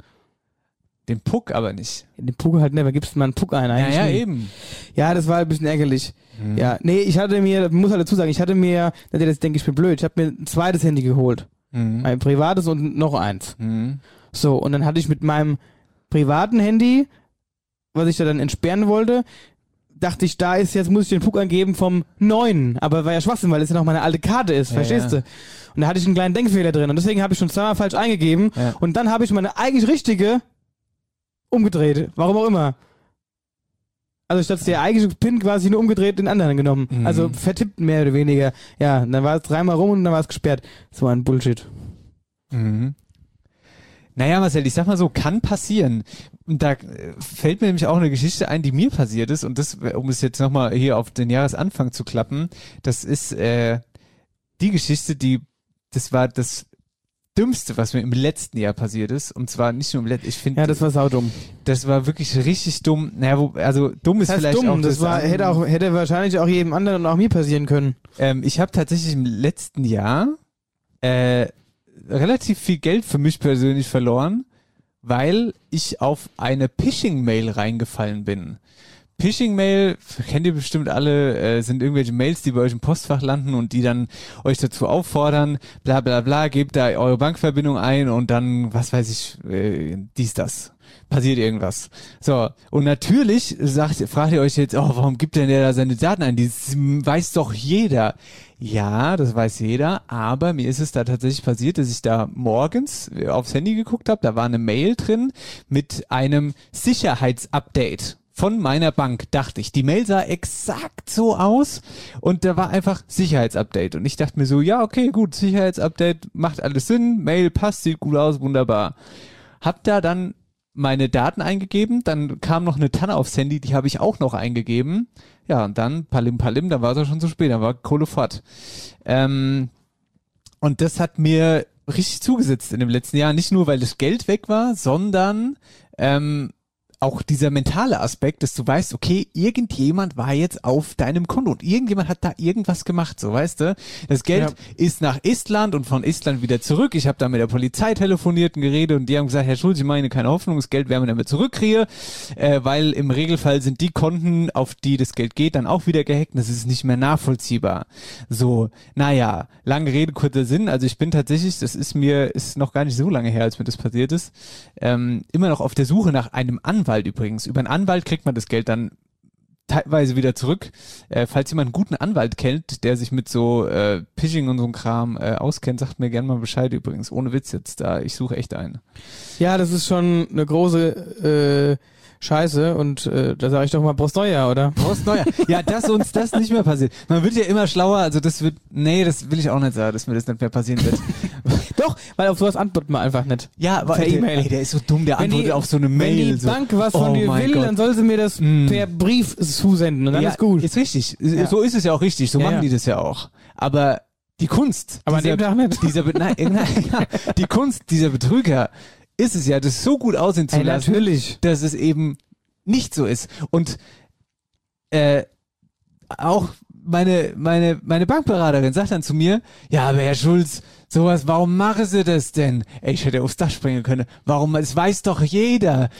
Den Puck aber nicht. Den Puck halt never, gibst du mal einen Puck ein Ja, eigentlich ja, nie. eben. Ja, das war ein bisschen ärgerlich. Mhm. Ja, nee, ich hatte mir, muss halt dazu sagen, ich hatte mir, das denke ich bin blöd, ich habe mir ein zweites Handy geholt. Mhm. Ein privates und noch eins. Mhm. So, und dann hatte ich mit meinem privaten Handy, was ich da dann entsperren wollte, dachte ich, da ist, jetzt muss ich den Puck angeben vom neuen. Aber war ja Schwachsinn, weil es ja noch meine alte Karte ist, Ja, verstehst ja. du? Und da hatte ich einen kleinen Denkfehler drin und deswegen habe ich schon zweimal falsch eingegeben Ja. und dann habe ich meine eigentlich richtige umgedreht. Warum auch immer. Also statt der eigentliche Pin quasi nur umgedreht den anderen genommen. Mhm. Also vertippt mehr oder weniger. Ja, und dann war es dreimal rum und dann war es gesperrt. So ein Bullshit. Mhm. Naja, Marcel, ich sag mal so, kann passieren. Und da äh, fällt mir nämlich auch eine Geschichte ein, die mir passiert ist. Und das, um es jetzt nochmal hier auf den Jahresanfang zu klappen, das ist äh, die Geschichte, die, das war das Dümmste, was mir im letzten Jahr passiert ist. Und zwar nicht nur im letzten, ich finde, Ja, das war saudumm. das war wirklich richtig dumm. Naja, wo, also dumm ist Das heißt vielleicht dumm, auch das war, an- hätte auch, hätte wahrscheinlich auch jedem anderen und auch mir passieren können. Ähm, ich habe tatsächlich im letzten Jahr äh, relativ viel Geld für mich persönlich verloren, weil ich auf eine Phishing-Mail reingefallen bin. Phishing-Mail, kennt ihr bestimmt alle, äh, sind irgendwelche Mails, die bei euch im Postfach landen und die dann euch dazu auffordern, bla bla bla, gebt da eure Bankverbindung ein und dann, was weiß ich, äh, dies, das. passiert irgendwas. So, und natürlich sagt, fragt ihr euch jetzt, oh, warum gibt denn der da seine Daten ein? Das weiß doch jeder. Ja, das weiß jeder, aber mir ist es da tatsächlich passiert, dass ich da morgens aufs Handy geguckt habe, da war eine Mail drin mit einem Sicherheitsupdate von meiner Bank, dachte ich. Die Mail sah exakt so aus und da war einfach Sicherheitsupdate und ich dachte mir so, ja, okay, gut, Sicherheitsupdate, macht alles Sinn, Mail passt, sieht gut aus, wunderbar. Hab da dann meine Daten eingegeben, dann kam noch eine Tanne aufs Handy, die habe ich auch noch eingegeben. Ja, und dann palim palim, dann war es auch schon zu spät, dann war Kohle fort. Ähm, und das hat mir richtig zugesetzt in dem letzten Jahr, nicht nur, weil das Geld weg war, sondern ähm, auch dieser mentale Aspekt, dass du weißt, okay, irgendjemand war jetzt auf deinem Konto und irgendjemand hat da irgendwas gemacht, so, weißt du? Das Geld ja. ist nach Estland und von Estland wieder zurück. Ich habe da mit der Polizei telefoniert und geredet und die haben gesagt, Herr Schulz, ich meine, keine Hoffnung, das Geld werden wir dann wieder zurückkriegen, äh, weil im Regelfall sind die Konten, auf die das Geld geht, dann auch wieder gehackt und das ist nicht mehr nachvollziehbar. So, naja, lange Rede, kurzer Sinn. Also ich bin tatsächlich, das ist mir, ist noch gar nicht so lange her, als mir das passiert ist, ähm, immer noch auf der Suche nach einem Anwalt übrigens. Über einen Anwalt kriegt man das Geld dann teilweise wieder zurück. Äh, falls jemand einen guten Anwalt kennt, der sich mit so äh, Phishing und so einem Kram äh, auskennt, sagt mir gerne mal Bescheid übrigens. Ohne Witz jetzt da. Ich suche echt einen. Ja, das ist schon eine große äh, Scheiße und äh, da sage ich doch mal Prost Neujahr, oder? Prost Neujahr. Ja, dass uns das nicht mehr passiert. Man wird ja immer schlauer, also das wird, nee, das will ich auch nicht sagen, dass mir das nicht mehr passieren wird. Doch, weil auf sowas antwortet man einfach nicht. Ja, aber per E-Mail. Ey, der ist so dumm, der wenn antwortet die, auf so eine Mail. Wenn die so. Bank was von oh dir will, Gott. dann soll sie mir das mm. per Brief zusenden und dann ja, ist gut. Ist richtig. Ja. So ist es ja auch richtig. So ja, machen ja. die das ja auch. Aber die Kunst. Aber dieser, an dem Tag nicht. Dieser, nein, nein, ja, die Kunst dieser Betrüger ist es ja, das so gut aussehen zu Ey, lassen, natürlich. dass es eben nicht so ist. Und äh, auch meine meine meine Bankberaterin sagt dann zu mir, ja, aber Herr Schulz, sowas, warum machen Sie das denn? Ey, ich hätte aufs Dach springen können. Warum? Das weiß doch jeder.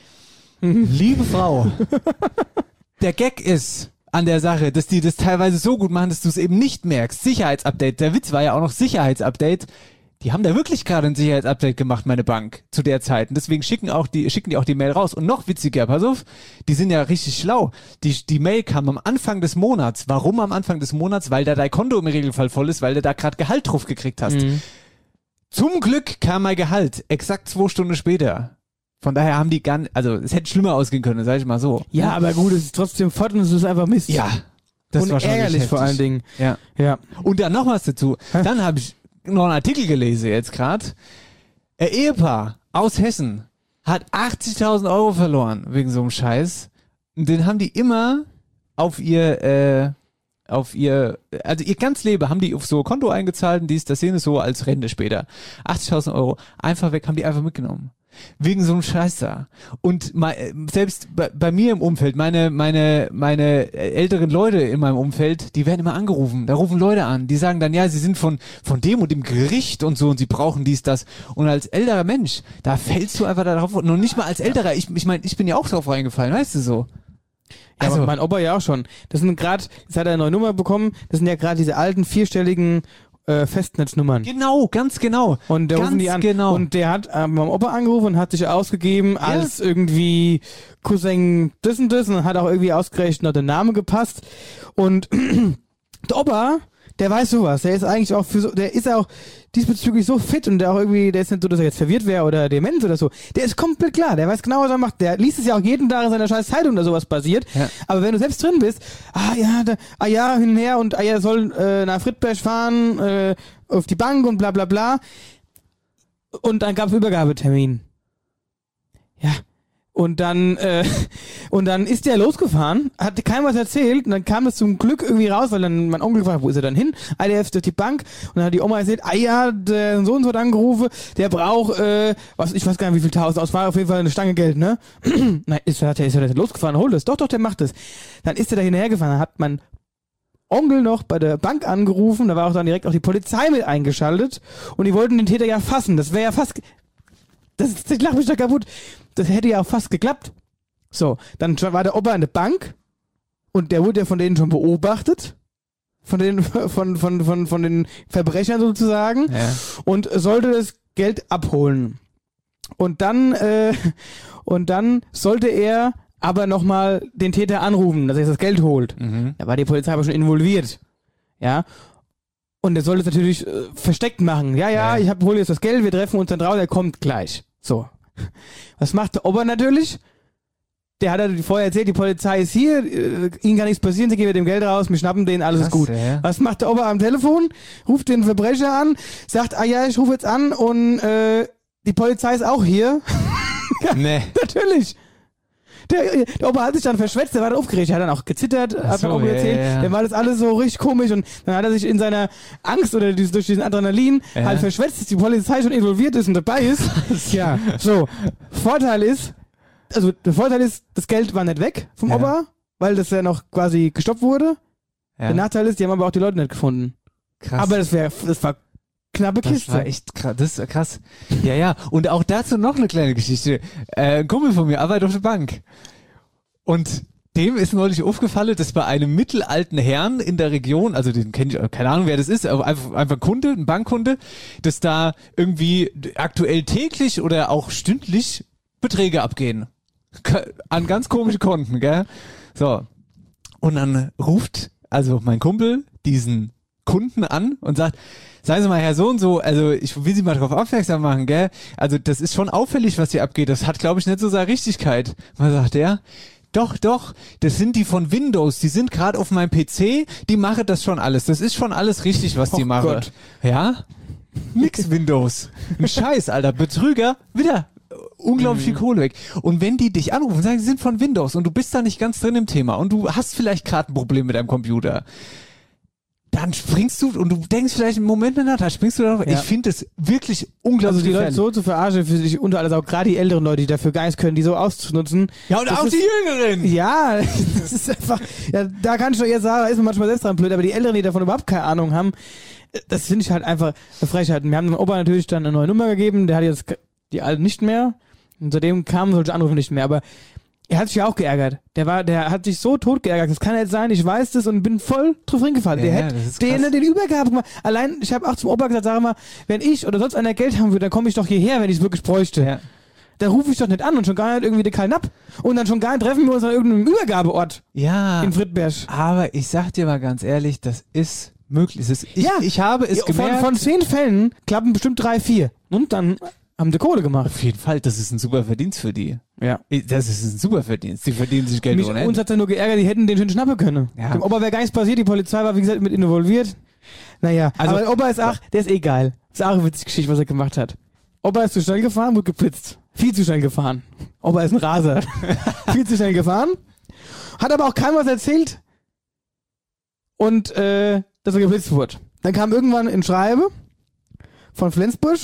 Liebe Frau, der Gag ist an der Sache, dass die das teilweise so gut machen, dass du es eben nicht merkst. Sicherheitsupdate. Der Witz war ja auch noch Sicherheitsupdate. Die haben da wirklich gerade ein Sicherheitsupdate gemacht, meine Bank, zu der Zeit. Und deswegen schicken auch die, schicken die auch die Mail raus. Und noch witziger, pass auf, die sind ja richtig schlau. Die, die Mail kam am Anfang des Monats. Warum am Anfang des Monats? Weil da dein Konto im Regelfall voll ist, weil du da gerade Gehalt drauf gekriegt hast. Mhm. Zum Glück kam mein Gehalt exakt zwei Stunden später. Von daher haben die gar nicht, also es hätte schlimmer ausgehen können, sag ich mal so. Ja, aber gut, es ist trotzdem fort und es ist einfach Mist. Ja. Das und war schon ärgerlich vor allen Dingen. Ja. Ja. Und dann noch was dazu. Dann habe ich noch einen Artikel gelesen jetzt gerade. Ein Ehepaar aus Hessen hat achtzigtausend Euro verloren wegen so einem Scheiß. Und den haben die immer auf ihr, äh, auf ihr, also ihr ganz Leben haben die auf so ein Konto eingezahlt und dies, das sehen es so als Rente später. achtzigtausend Euro einfach weg, haben die einfach mitgenommen. Wegen so einem Scheiß da. Und mal, selbst bei, bei mir im Umfeld, meine, meine, meine älteren Leute in meinem Umfeld, die werden immer angerufen. Da rufen Leute an, die sagen dann, ja, sie sind von, von dem und dem Gericht und so und sie brauchen dies, das. Und als älterer Mensch, da fällst du einfach darauf, und noch nicht mal als älterer, ich, ich meine, ich bin ja auch drauf reingefallen, weißt du so. Ja, Also, aber mein Opa ja auch schon. Das sind gerade, jetzt hat er eine neue Nummer bekommen, das sind ja gerade diese alten vierstelligen äh, Festnetznummern. genau, ganz genau. Und da ganz rufen die an. genau. Und der hat äh, meinem Opa angerufen und hat sich ausgegeben als irgendwie Cousin das und das und hat auch irgendwie ausgerechnet noch der Name gepasst. Und der Opa, der weiß sowas. Der ist eigentlich auch für so, der ist auch diesbezüglich so fit und der auch irgendwie, der ist nicht so, dass er jetzt verwirrt wäre oder dement oder so. Der ist komplett klar. Der weiß genau, was er macht. Der liest es ja auch jeden Tag in seiner scheiß Zeitung, dass sowas passiert. Ja. Aber wenn du selbst drin bist, ah ja, da, ah ja, hin und her und ah ja, soll äh, nach Friedberg fahren, äh, auf die Bank und bla bla bla. Und dann gab's Übergabetermin. Ja. Und dann, äh, und dann ist der losgefahren, hat keinem was erzählt und dann kam das zum Glück irgendwie raus, weil dann mein Onkel gefragt, wo ist er dann hin? Ah, der ist durch die Bank und dann hat die Oma erzählt, ah ja, der so und so hat angerufen, der braucht, äh, was, ich weiß gar nicht wie viel tausend, aus war auf jeden Fall eine Stange Geld, ne? Nein, ist er, ist er losgefahren, holt es, doch, doch, der macht es. Dann ist er da hinterhergefahren, dann hat mein Onkel noch bei der Bank angerufen, da war auch dann direkt auch die Polizei mit eingeschaltet und die wollten den Täter ja fassen, das wäre ja fast, das, ich lach mich da kaputt. Das hätte ja auch fast geklappt. So, dann war der Opa in der Bank und der wurde ja von denen schon beobachtet. Von den, von, von, von, von den Verbrechern sozusagen. Ja. Und sollte das Geld abholen. Und dann, äh, Und dann sollte er aber nochmal den Täter anrufen, dass er das Geld holt. Mhm. Da war die Polizei aber schon involviert. Ja. Und er sollte es natürlich äh, versteckt machen. Ja, ja, Ja. ich hab, hole jetzt das Geld, wir treffen uns dann draußen, er kommt gleich. So. Was macht der Ober natürlich? Der hat er vorher erzählt, die Polizei ist hier, äh, ihnen kann nichts passieren, sie geben dem Geld raus, wir schnappen den, alles ist Krass, gut. ja. Was macht der Ober am Telefon? Ruft den Verbrecher an, sagt, ah ja, ich rufe jetzt an und äh, die Polizei ist auch hier. Nee. Natürlich. Der, der Opa hat sich dann verschwätzt, der war dann aufgeregt, der hat dann auch gezittert, Ach hat so, mir auch ja, erzählt, ja, ja. dann war das alles so richtig komisch und dann hat er sich in seiner Angst oder dies, durch diesen Adrenalin Ja. halt verschwätzt, dass die Polizei schon involviert ist und dabei ist. Ja, so. Vorteil ist, also der Vorteil ist, das Geld war nicht weg vom Ja. Opa, weil das ja noch quasi gestoppt wurde. Ja. Der Nachteil ist, die haben aber auch die Leute nicht gefunden. Krass. Aber das wäre, das war knappe Das Kiste. war echt krass. Das ist krass. Ja, ja. Und auch dazu noch eine kleine Geschichte. Äh, ein Kumpel von mir arbeitet auf der Bank. Und dem ist neulich aufgefallen, dass bei einem mittelalten Herrn in der Region, also den kenne ich, keine Ahnung wer das ist, aber einfach, einfach ein Kunde, ein Bankkunde, dass da irgendwie aktuell täglich oder auch stündlich Beträge abgehen. Ka- An ganz komische Konten, gell? So. Und dann ruft also mein Kumpel diesen Kunden an und sagt, sagen Sie mal, Herr so und so, also ich will Sie mal darauf aufmerksam machen, gell? Also das ist schon auffällig, was hier abgeht. Das hat, glaube ich, nicht so seine Richtigkeit. Was sagt der? Doch, doch, das sind die von Windows. Die sind gerade auf meinem P C, die machen das schon alles. Das ist schon alles richtig, was die Oh machen. Gott. Ja? Nix Windows. Ein Scheiß, Alter. Betrüger, wieder unglaublich viel Kohle weg. Und wenn die dich anrufen und sagen, sie sind von Windows und du bist da nicht ganz drin im Thema und du hast vielleicht gerade ein Problem mit deinem Computer, dann springst du und du denkst vielleicht im Moment nach, da springst du darauf. Ja. Ich finde es wirklich unglaublich Also die Leute gefährlich. so zu verarschen, für sich unter alles auch gerade die älteren Leute, die dafür gar nichts können, die so auszunutzen. Ja, und das auch ist- die Jüngeren. Ja, das ist einfach, ja, da kann ich doch eher sagen, da ist man manchmal selbst dran blöd, aber die Älteren, die davon überhaupt keine Ahnung haben, das finde ich halt einfach eine Frechheit. Wir haben dem Opa natürlich dann eine neue Nummer gegeben, der hat jetzt die alte nicht mehr und seitdem kamen solche Anrufe nicht mehr, aber er hat sich ja auch geärgert. Der war, der hat sich so tot geärgert. Das kann nicht sein. Ich weiß das und bin voll drauf hingefallen. Ja, der ja, hätte das ist krass. denen den Übergabe gemacht. Allein, ich habe auch zum Opa gesagt, sag mal, wenn ich oder sonst einer Geld haben würde, dann komme ich doch hierher, wenn ich es wirklich bräuchte. Ja. Dann rufe ich doch nicht an und schon gar nicht irgendwie den Karl Napp. Und dann schon gar nicht treffen wir uns an irgendeinem Übergabeort Ja, in Friedberg. aber ich sag dir mal ganz ehrlich, das ist möglich. Es ist, ich, Ja. ich habe es Ja, von, gemerkt. von zehn Fällen klappen bestimmt drei, vier. Und dann haben die Kohle gemacht. Auf jeden Fall, das ist ein super Verdienst für die. Ja. Das ist ein super Verdienst. Die verdienen sich Geld Mich, ohne uns Ende. hat's ja nur geärgert, die hätten den schon schnappen können. Ja. Dem Opa wäre gar nichts passiert, die Polizei war wie gesagt mit involviert. Naja, Also- aber der Opa ist auch, der ist eh geil. Das ist auch eine witzige Geschichte, was er gemacht hat. Opa ist zu schnell gefahren, wurde geblitzt. Viel zu schnell gefahren. Opa ist ein Raser. Viel zu schnell gefahren. Hat aber auch keinem was erzählt. Und äh, dass er geblitzt wurde. Dann kam irgendwann ein Schreibe von Flensburg.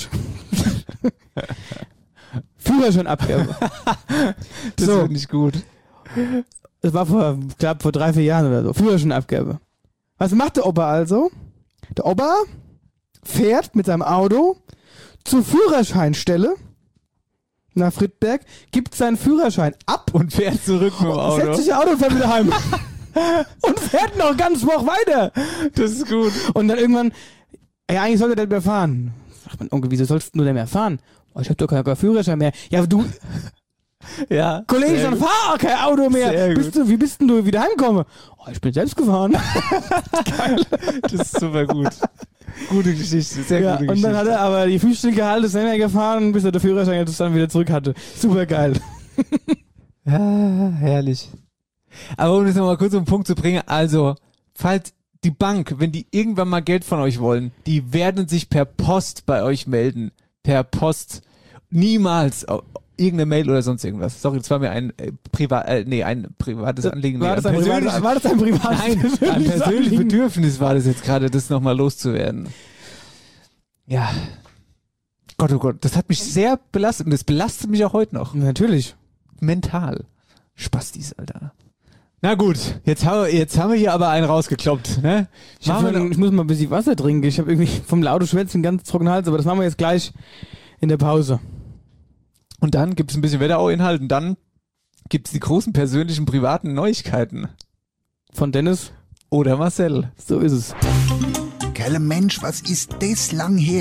Führerscheinabgabe. Das so. finde ich gut. Das war vor, ich glaube, vor drei, vier Jahren oder so. Führerscheinabgabe. Was macht der Opa also? Der Opa fährt mit seinem Auto zur Führerscheinstelle nach Friedberg, gibt seinen Führerschein ab Und fährt zurück mit dem Auto. setzt sich das Auto und fährt wieder heim. Und fährt noch ganz Woche weiter. Das ist gut. Und dann irgendwann, ja, eigentlich sollte der nicht mehr fahren. Sagt man, Onkel, wieso sollst du nur nicht mehr fahren? Oh, ich hab doch keinen Führerschein mehr. Ja, du, Ja. Kollege, sehr dann gut. fahr auch kein Auto mehr. Sehr Bist du, wie bist denn du wieder heimgekommen? Oh, ich bin selbst gefahren. Das ist super gut. Gute Geschichte, sehr Ja, gute und Geschichte. dann hat er aber die fünf Stunden gehalten, ist nicht mehr gefahren, bis er den Führerschein jetzt dann wieder zurück hatte. Super geil. Ja, herrlich. Aber um das nochmal kurz auf den Punkt zu bringen, also, falls die Bank, wenn die irgendwann mal Geld von euch wollen, die werden sich per Post bei euch melden. Per Post. Niemals au- irgendeine Mail oder sonst irgendwas. Sorry, das war mir ein äh, privat, äh, nee, ein privates Anliegen. War nee, das ein privates, war das ein privates Nein, ein persönliches persönliches Anliegen? Bedürfnis war das jetzt gerade, das nochmal loszuwerden. Ja. Gott, oh Gott, das hat mich sehr belastet und das belastet mich auch heute noch. Natürlich. Mental. Spastis, Alter. Na gut, jetzt haben wir, jetzt haben wir hier aber einen rausgekloppt, ne? Ich, hab Machen wir schon, ich muss mal ein bisschen Wasser trinken. Ich habe irgendwie vom lauten Schwätzen ganz trockenen Hals, aber das machen wir jetzt gleich in der Pause. Und dann gibt's ein bisschen Wetterau-Inhalt und dann gibt's die großen persönlichen privaten Neuigkeiten. Von Dennis, Oder Marcel. so ist es. Kerle Mensch, was ist das lang her?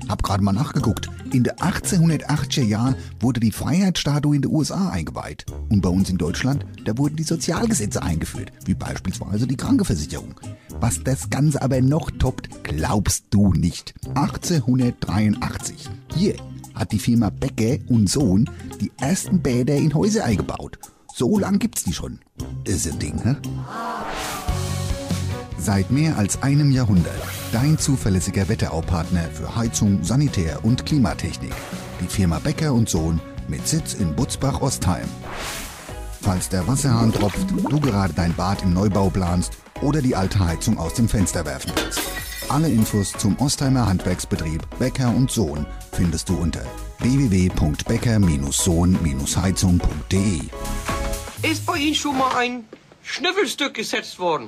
Hab gerade mal nachgeguckt. In den achtzehnhundertachtziger Jahren wurde die Freiheitsstatue in den U S A eingeweiht. Und bei uns in Deutschland, da wurden die Sozialgesetze eingeführt, wie beispielsweise die Krankenversicherung. Was das Ganze aber noch toppt, glaubst du nicht. achtzehnhundertdreiundachtzig. Hier hat die Firma Becker und Sohn die ersten Bäder in Häuser eingebaut. So lang gibt's die schon. Ist ein Ding, hä? Seit mehr als einem Jahrhundert dein zuverlässiger Wetterau-Partner für Heizung, Sanitär und Klimatechnik. Die Firma Becker und Sohn mit Sitz in Butzbach-Ostheim. Falls der Wasserhahn tropft, du gerade dein Bad im Neubau planst oder die alte Heizung aus dem Fenster werfen willst. Alle Infos zum Ostheimer Handwerksbetrieb Becker und Sohn findest du unter w w w punkt becker sohn heizung punkt d e. Ist bei Ihnen schon mal ein Schnüffelstück gesetzt worden?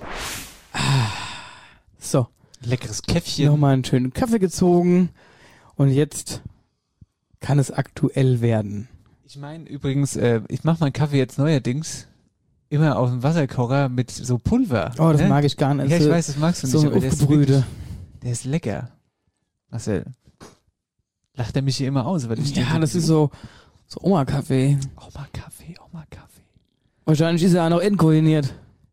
So, Leckeres Käffchen. nochmal einen schönen Kaffee gezogen und jetzt kann es aktuell werden. Ich meine übrigens, äh, ich mache meinen Kaffee jetzt neuerdings immer auf dem Wasserkocher mit so Pulver. Oh, das ne? mag ich gar nicht. Ja, ich weiß, das magst du so nicht, ein aber der ist, Aufgebrühte. wirklich, der ist lecker. Marcel, lacht er mich hier immer aus? Weil ich Ja, denke, das ist so, so Oma-Kaffee. Oma-Kaffee, Oma-Kaffee. Wahrscheinlich ist er auch noch entkoordiniert.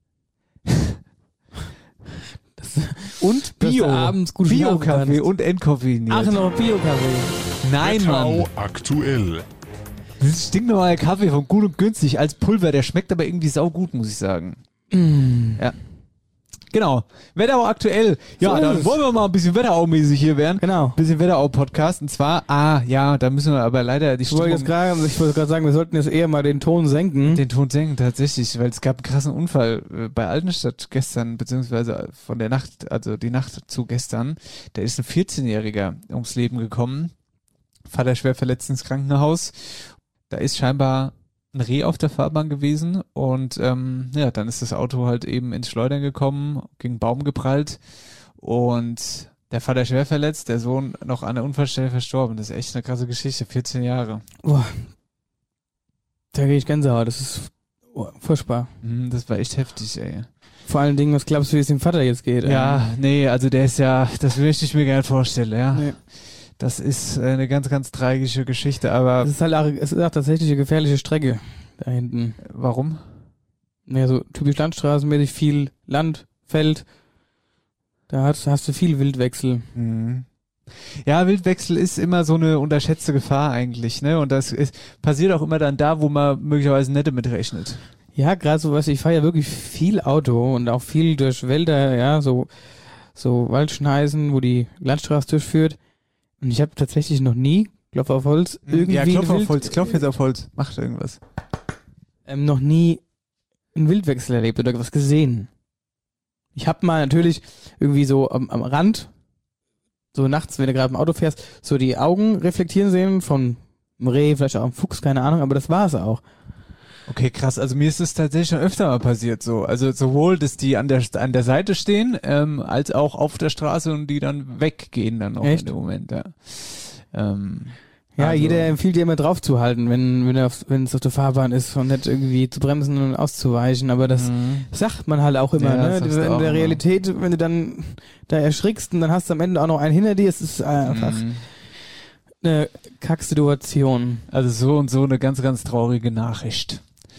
Und Dass Bio. du abends gut schlafen Bio-Kaffee kannst. und entkoffeiniert. Ach, noch Bio-Kaffee. Nein, Mann. Wetterau aktuell. Das ist stinknormaler Kaffee von Gut und Günstig als Pulver. Der schmeckt aber irgendwie saugut, muss ich sagen. Mm. Ja. Genau. Wetterau aktuell. Ja, So ist dann es. wollen wir mal ein bisschen Wetterau-mäßig hier werden. Genau. Ein bisschen Wetterau-Podcast. Und zwar, ah, ja, da müssen wir aber leider die Ich wollte jetzt Stimmung, gerade, ich wollte gerade sagen, wir sollten jetzt eher mal den Ton senken. den Ton senken tatsächlich, weil es gab einen krassen Unfall äh, bei Altenstadt gestern, beziehungsweise von der Nacht, also die Nacht zu gestern. Da ist ein vierzehnjähriger ums Leben gekommen. Vater schwer verletzt ins Krankenhaus. Da ist scheinbar ein Reh auf der Fahrbahn gewesen und ähm, ja, dann ist das Auto halt eben ins Schleudern gekommen, gegen einen Baum geprallt und der Vater schwer verletzt, der Sohn noch an der Unfallstelle verstorben. Das ist echt eine krasse Geschichte, vierzehn Jahre. Boah. Da kriege ich Gänsehaut, das ist oh, furchtbar. Mhm, das war echt heftig, ey. Vor allen Dingen, was glaubst du, wie es dem Vater jetzt geht? Ja, nee, also der ist ja, das möchte ich mir gerne vorstellen, ja. Nee. Das ist äh, eine ganz, ganz tragische Geschichte, aber Es ist halt auch, es ist auch tatsächlich eine gefährliche Strecke da hinten. warum? Ja, so typisch landstraßenmäßig viel Land, Feld. Da hast, hast du viel Wildwechsel. Mhm. Ja, Wildwechsel ist immer so eine unterschätzte Gefahr eigentlich, ne? Und das ist, passiert auch immer dann da, wo man möglicherweise nicht damit rechnet. Ja, gerade so was, ich fahre ja wirklich viel Auto und auch viel durch Wälder, ja, so, so Waldschneisen, wo die Landstraße durchführt. Und ich habe tatsächlich noch nie, Klopf auf Holz, irgendwie ja, klopf ein auf Wild- Holz, klopf jetzt auf Holz, macht irgendwas. ähm, noch nie einen Wildwechsel erlebt oder was gesehen. Ich habe mal natürlich irgendwie so am, am Rand, so nachts, wenn du gerade im Auto fährst, so die Augen reflektieren sehen von einem Reh, vielleicht auch einem Fuchs, keine Ahnung, aber das war es auch. Okay, krass. Also mir ist es tatsächlich schon öfter mal passiert so. Also sowohl, dass die an der an der Seite stehen, ähm, als auch auf der Straße und die dann weggehen dann auch Echt? in dem Moment, ja. Ähm, Ja, also, jeder empfiehlt dir immer drauf zu halten, wenn wenn er auf, wenn es auf der Fahrbahn ist und nicht irgendwie zu bremsen und auszuweichen. Aber das Mhm. sagt man halt auch immer, Ja, das ne? sagst du In auch der immer. Realität, wenn du dann da erschrickst und dann hast du am Ende auch noch einen hinter dir, es ist äh, einfach Mhm. eine Kacksituation. Also so und so eine ganz, ganz traurige Nachricht.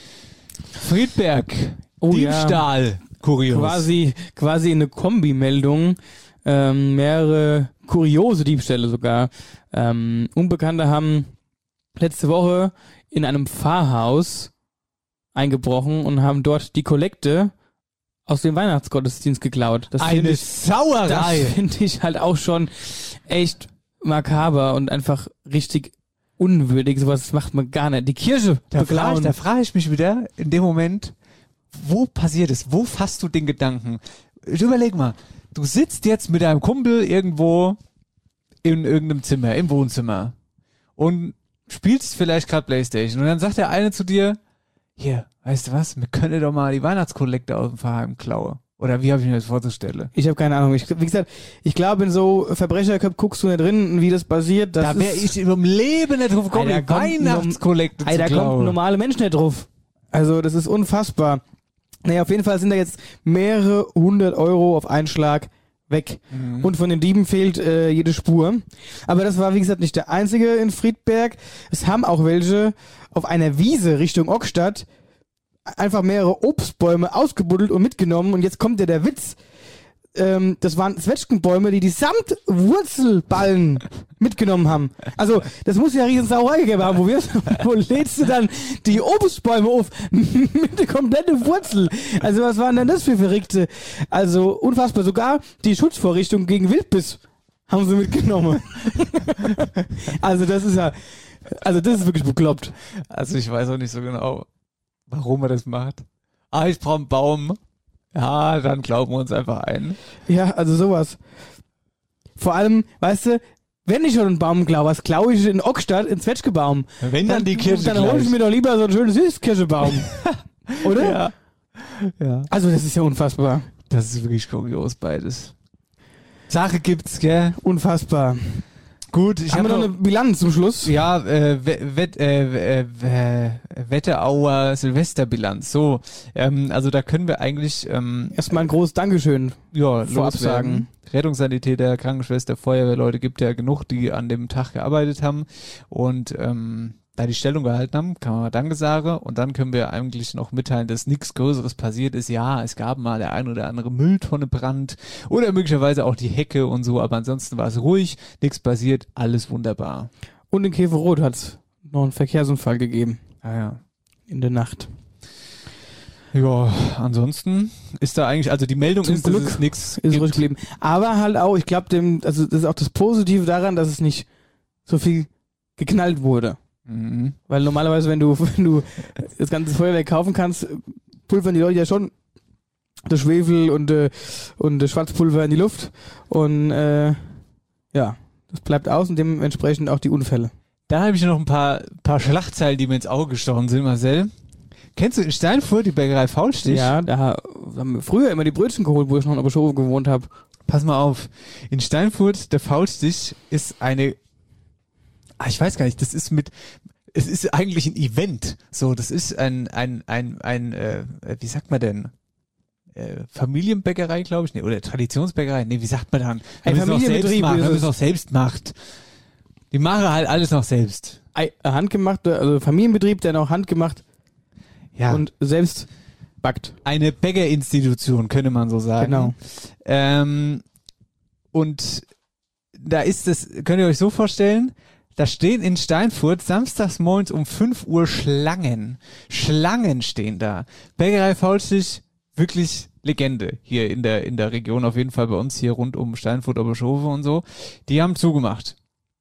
Friedberg, Oh ja. Diebstahl, kurios. Quasi, quasi eine Kombimeldung, ähm, mehrere kuriose Diebstähle sogar. Ähm, Unbekannte haben letzte Woche in einem Pfarrhaus eingebrochen und haben dort die Kollekte aus dem Weihnachtsgottesdienst geklaut. Das finde Eine ich, Sauerei. das finde ich halt auch schon echt makaber und einfach richtig unwürdig. Sowas macht man gar nicht. Die Kirche Da frage ich, beklauen. da frage ich mich wieder in dem Moment, wo passiert es? Wo fasst du den Gedanken? Überleg mal, du sitzt jetzt mit deinem Kumpel irgendwo in irgendeinem Zimmer, im Wohnzimmer und spielst vielleicht gerade Playstation und dann sagt der eine zu dir, hier, weißt du was, wir können doch mal die Weihnachtskollekte aus dem Pfarrheim klauen. Oder wie habe ich mir das vorzustellen? Ich habe keine Ahnung. Ich, wie gesagt, ich glaube, in so Verbrecherköpfen guckst du nicht drin, wie das passiert. Das Da wäre ist- ich im Leben nicht drauf gekommen, Alter, die kommt Weihnachtskollekte Ey, da zu kommt ein klauen. normaler Mensch nicht drauf. Also, das ist unfassbar. Naja, auf jeden Fall sind da jetzt mehrere hundert Euro auf einen Schlag weg. Mhm. Und von den Dieben fehlt äh, jede Spur. Aber das war, wie gesagt, nicht der einzige in Friedberg. Es haben auch welche auf einer Wiese Richtung Ockstadt einfach mehrere Obstbäume ausgebuddelt und mitgenommen. Und jetzt kommt ja der Witz. Ähm, das waren Zwetschgenbäume, die die samt Wurzelballen mitgenommen haben. Also, das muss ja riesen Sauerei gegeben haben. Wo, wir, wo lädst du dann die Obstbäume auf mit der kompletten Wurzel? Also, was waren denn das für Verrückte? Also, unfassbar. Sogar die Schutzvorrichtung gegen Wildbiss haben sie mitgenommen. Also, das ist ja, also, das ist wirklich bekloppt. Also, ich weiß auch nicht so genau, warum er das macht. Ah, ich brauche einen Baum. Ja, dann glauben wir uns einfach ein. Ja, also sowas. Vor allem, weißt du, wenn ich schon einen Baum glaube, was glaube ich in Ockstadt, in Zwetschgebaum? Wenn dann, dann die Kirsche Dann hole ich mir doch lieber so einen schönen Süßkirschebaum. Oder? Ja. Ja. Also das ist ja unfassbar. Das ist wirklich kurios beides. Sache gibt's, gell? Unfassbar. Gut, ich haben hab wir noch eine Bilanz zum Schluss? Ja, äh, Wett, äh, äh, Wetterauer Silvesterbilanz. So, ähm, also da können wir eigentlich ähm, erstmal ein großes Dankeschön ja, vorab sagen. Rettungssanitäter, Krankenschwester, Feuerwehrleute gibt ja genug, die an dem Tag gearbeitet haben und ähm, da die Stellung gehalten haben, kann man mal Danke sagen und dann können wir eigentlich noch mitteilen, dass nichts Größeres passiert ist. Ja, es gab mal der ein oder andere Mülltonne Brand oder möglicherweise auch die Hecke und so, aber ansonsten war es ruhig, nichts passiert, alles wunderbar. Und in Käferrot hat es noch einen Verkehrsunfall gegeben. Ah ja. In der Nacht. Ja, ansonsten ist da eigentlich, also die Meldung Zum ist, Glück dass es nichts ist ruhig geblieben. Aber halt auch, ich glaube, dem, also das ist auch das Positive daran, dass es nicht so viel geknallt wurde. Mhm. Weil normalerweise, wenn du, wenn du das ganze Feuerwerk kaufen kannst, pulvern die Leute ja schon das Schwefel und, äh, und das Schwarzpulver in die Luft. Und äh, ja, das bleibt aus und dementsprechend auch die Unfälle. Da habe ich noch ein paar, paar Schlagzeilen, die mir ins Auge gestochen sind, Marcel. Kennst du in Steinfurt die Bäckerei Faulstich? Ja, da haben wir früher immer die Brötchen geholt, wo ich noch in Oberschofen gewohnt habe. Pass mal auf, in Steinfurt, der Faulstich ist eine, ah, ich weiß gar nicht, das ist mit, es ist eigentlich ein Event. So, das ist ein, ein, ein, ein, äh, wie sagt man denn? Äh, Familienbäckerei, glaube ich, nee, oder Traditionsbäckerei, nee, wie sagt man dann? Ein Familienbetrieb, wenn man es auch selbst macht. Die machen halt alles noch selbst. Ein handgemacht, also Familienbetrieb, der noch handgemacht ja. und selbst backt. Eine Bäckerinstitution, könnte man so sagen. Genau. Ähm, und da ist es, könnt ihr euch so vorstellen, da stehen in Steinfurt samstags morgens um fünf Uhr Schlangen. Schlangen stehen da. Bäckerei Faulstich, wirklich Legende hier in der, in der Region, auf jeden Fall bei uns hier rund um Steinfurt, Oberschofe und so. Die haben zugemacht.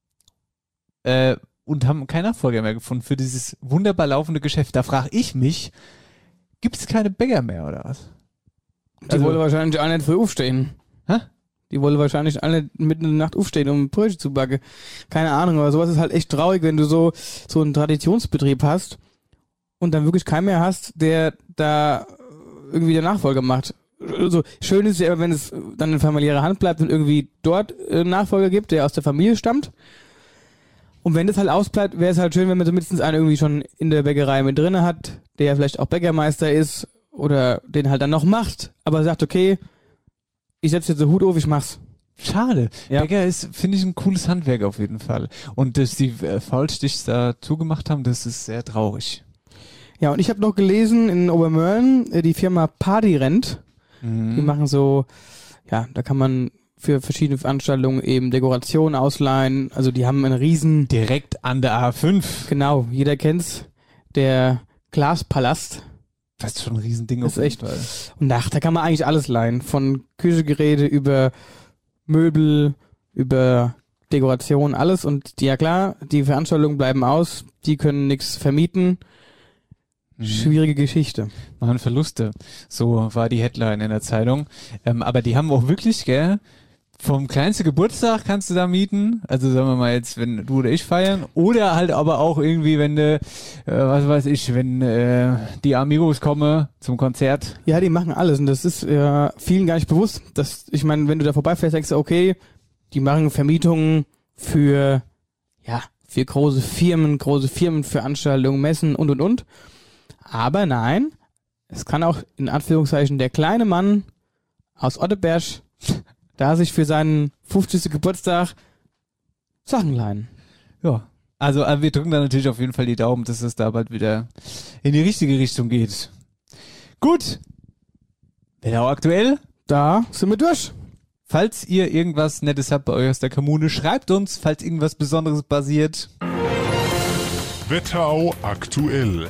Äh, und haben keinen Nachfolger mehr gefunden für dieses wunderbar laufende Geschäft. Da frage ich mich, gibt es keine Bäcker mehr oder was? Die Also- wollen wahrscheinlich alle nicht früh aufstehen. Hä? Die wollen wahrscheinlich alle mitten in der Nacht aufstehen, um Brötchen zu backen. Keine Ahnung, aber sowas ist halt echt traurig, wenn du so, so einen Traditionsbetrieb hast und dann wirklich keinen mehr hast, der da irgendwie der Nachfolger macht. Also schön ist ja, wenn es dann in familiärer Hand bleibt und irgendwie dort einen Nachfolger gibt, der aus der Familie stammt. Und wenn das halt ausbleibt, wäre es halt schön, wenn man zumindest einen irgendwie schon in der Bäckerei mit drin hat, der vielleicht auch Bäckermeister ist oder den halt dann noch macht, aber sagt, okay, ich setze jetzt den Hut auf, ich mach's. Schade. Ja. Bäcker ist, finde ich, ein cooles Handwerk auf jeden Fall. Und dass die äh, Faulstichs da zugemacht haben, das ist sehr traurig. Ja, und ich habe noch gelesen in Obermörlen, äh, die Firma Partyrent, Mhm. die machen so, ja, da kann man für verschiedene Veranstaltungen eben Dekorationen ausleihen, also die haben einen riesen, Direkt an der A fünf. genau, jeder kennt's, der Glaspalast. Das ist schon ein Riesending Das auf ist jeden echt- Fall. Und ach, da kann man eigentlich alles leihen. Von Küchegeräte über Möbel, über Dekoration, alles. Und die, ja klar, die Veranstaltungen bleiben aus, die können nichts vermieten. Mhm. Schwierige Geschichte. Machen Verluste. So war die Headline in der Zeitung. Ähm, aber die haben auch wirklich, gell, vom kleinsten Geburtstag kannst du da mieten. Also sagen wir mal jetzt, wenn du oder ich feiern. Oder halt aber auch irgendwie, wenn du, äh, was weiß ich, wenn äh, die Amigos kommen zum Konzert. Ja, die machen alles. Und das ist äh, vielen gar nicht bewusst. Dass, ich meine, wenn du da vorbeifährst, denkst du, okay, die machen Vermietungen für, ja, für große Firmen, große Firmenveranstaltungen, Messen und, und, und. Aber nein, es kann auch in Anführungszeichen der kleine Mann aus Otteberg da sich für seinen fünfzigsten Geburtstag Sachen leihen. Ja. Also äh, wir drücken da natürlich auf jeden Fall die Daumen, dass es da bald wieder in die richtige Richtung geht. Gut. Wetterau aktuell. Da sind wir durch. Falls ihr irgendwas Nettes habt bei euch aus der Kommune, schreibt uns, falls irgendwas Besonderes passiert. Wetterau aktuell.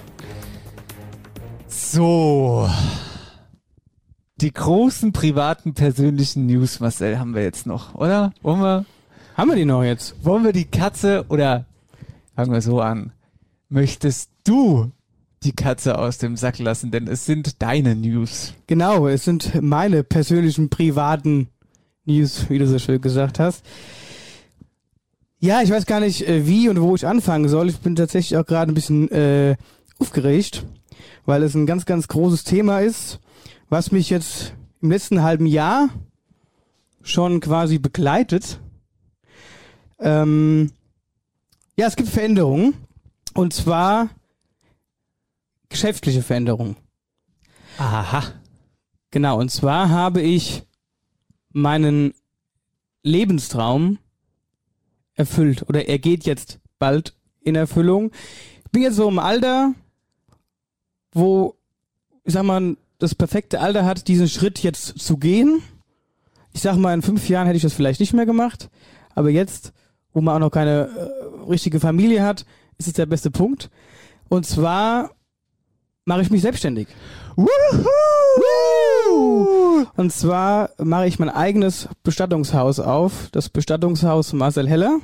So. Die großen privaten persönlichen News, Marcel, haben wir jetzt noch, oder? Wollen wir, Haben wir die noch jetzt? wollen wir die Katze, oder fangen wir so an, möchtest du die Katze aus dem Sack lassen, denn es sind deine News. Genau, es sind meine persönlichen privaten News, wie du so schön gesagt hast. Ja, ich weiß gar nicht, äh, wie und wo ich anfangen soll. Ich bin tatsächlich auch gerade ein bisschen äh, aufgeregt, weil es ein ganz, ganz großes Thema ist, was mich jetzt im letzten halben Jahr schon quasi begleitet. Ähm, ja, es gibt Veränderungen, und zwar geschäftliche Veränderungen. Aha. Genau, und zwar habe ich meinen Lebenstraum erfüllt, oder er geht jetzt bald in Erfüllung. Ich bin jetzt so im Alter, wo, ich sag mal, das perfekte Alter hat, diesen Schritt jetzt zu gehen. Ich sag mal, in fünf Jahren hätte ich das vielleicht nicht mehr gemacht, aber jetzt, wo man auch noch keine äh, richtige Familie hat, ist es der beste Punkt. Und zwar mache ich mich selbstständig. Woohoo! Und zwar mache ich mein eigenes Bestattungshaus auf, das Bestattungshaus Marcel Heller.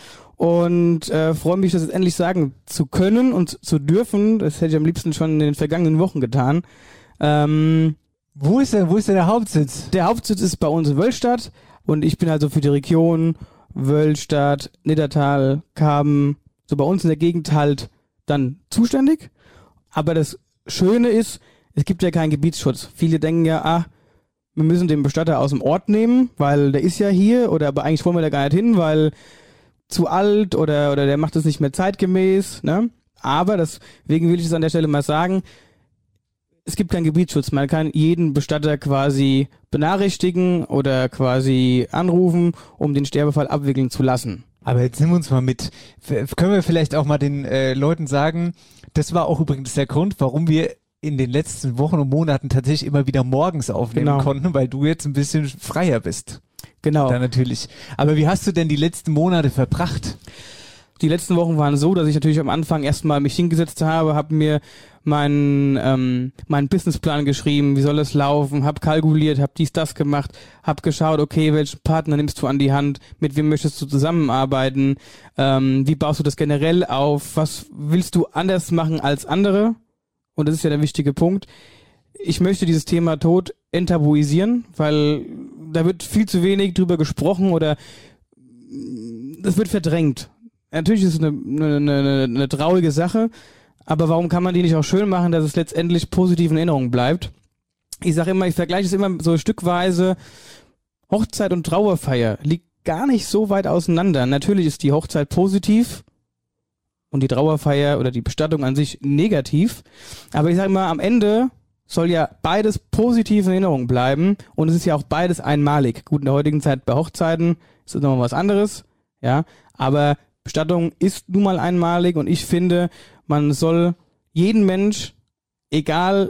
Und äh, freue mich, das jetzt endlich sagen zu können und zu dürfen. Das hätte ich am liebsten schon in den vergangenen Wochen getan. Ähm, Wo ist denn, wo ist denn der Hauptsitz? der Hauptsitz ist bei uns in Wölstadt und ich bin also für die Region Wölstadt, Niddertal, Karben, so bei uns in der Gegend halt dann zuständig. Aber das Schöne ist, es gibt ja keinen Gebietsschutz. Viele denken ja, ah, wir müssen den Bestatter aus dem Ort nehmen, weil der ist ja hier, oder aber eigentlich wollen wir da gar nicht hin, weil zu alt oder oder der macht das nicht mehr zeitgemäß, ne? Aber deswegen will ich es an der Stelle mal sagen, es gibt keinen Gebietsschutz. Man kann jeden Bestatter quasi benachrichtigen oder quasi anrufen, um den Sterbefall abwickeln zu lassen. Aber jetzt nehmen wir uns mal mit. F- Können wir vielleicht auch mal den äh, Leuten sagen, das war auch übrigens der Grund, warum wir in den letzten Wochen und Monaten tatsächlich immer wieder morgens aufnehmen Genau. konnten, weil du jetzt ein bisschen freier bist. Genau. Da natürlich. Aber wie hast du denn die letzten Monate verbracht? Die letzten Wochen waren so, dass ich natürlich am Anfang erstmal mich hingesetzt habe, habe mir meinen ähm, meinen Businessplan geschrieben, wie soll das laufen, habe kalkuliert, habe dies, das gemacht, habe geschaut, okay, welchen Partner nimmst du an die Hand, mit wem möchtest du zusammenarbeiten, ähm, wie baust du das generell auf, was willst du anders machen als andere? Und das ist ja der wichtige Punkt. Ich möchte dieses Thema Tod enttabuisieren, weil da wird viel zu wenig drüber gesprochen oder das wird verdrängt. Natürlich ist es eine, eine, eine, eine traurige Sache, aber warum kann man die nicht auch schön machen, dass es letztendlich positiv in Erinnerung bleibt? Ich sage immer, ich vergleiche es immer so stückweise. Hochzeit und Trauerfeier liegt gar nicht so weit auseinander. Natürlich ist die Hochzeit positiv und die Trauerfeier oder die Bestattung an sich negativ, aber ich sage immer, am Ende soll ja beides positiv in Erinnerung bleiben und es ist ja auch beides einmalig. Gut, in der heutigen Zeit bei Hochzeiten ist das nochmal was anderes, ja, aber Bestattung ist nun mal einmalig und ich finde, man soll jeden Mensch, egal,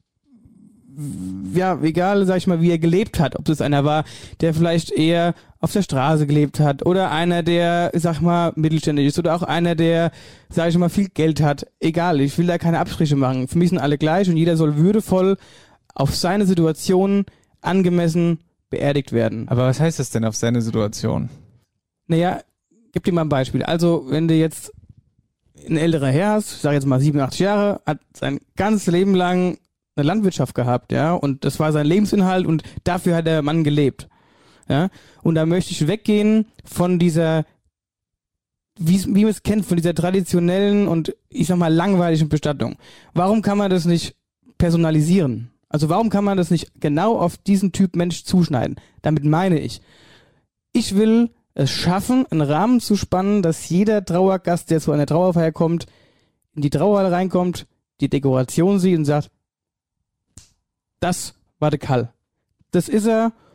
ja, egal, sag ich mal, wie er gelebt hat, ob das einer war, der vielleicht eher auf der Straße gelebt hat oder einer, der, sag mal, mittelständig ist oder auch einer, der, sag ich mal, viel Geld hat. Egal, ich will da keine Abstriche machen. Für mich sind alle gleich und jeder soll würdevoll auf seine Situation angemessen beerdigt werden. Aber was heißt das denn auf seine Situation? Naja, gib dir mal ein Beispiel. Also, wenn du jetzt ein älterer Herr hast, ich sag jetzt mal siebenundachtzig Jahre, hat sein ganzes Leben lang eine Landwirtschaft gehabt, ja, und das war sein Lebensinhalt und dafür hat der Mann gelebt, ja, und da möchte ich weggehen von dieser, wie, wie man es kennt, von dieser traditionellen und ich sag mal langweiligen Bestattung. Warum kann man das nicht personalisieren? Also warum kann man das nicht genau auf diesen Typ Mensch zuschneiden? Damit meine ich, ich will es schaffen, einen Rahmen zu spannen, dass jeder Trauergast, der zu einer Trauerfeier kommt, in die Trauerhalle reinkommt, die Dekoration sieht und sagt, das war der Karl. Das ist er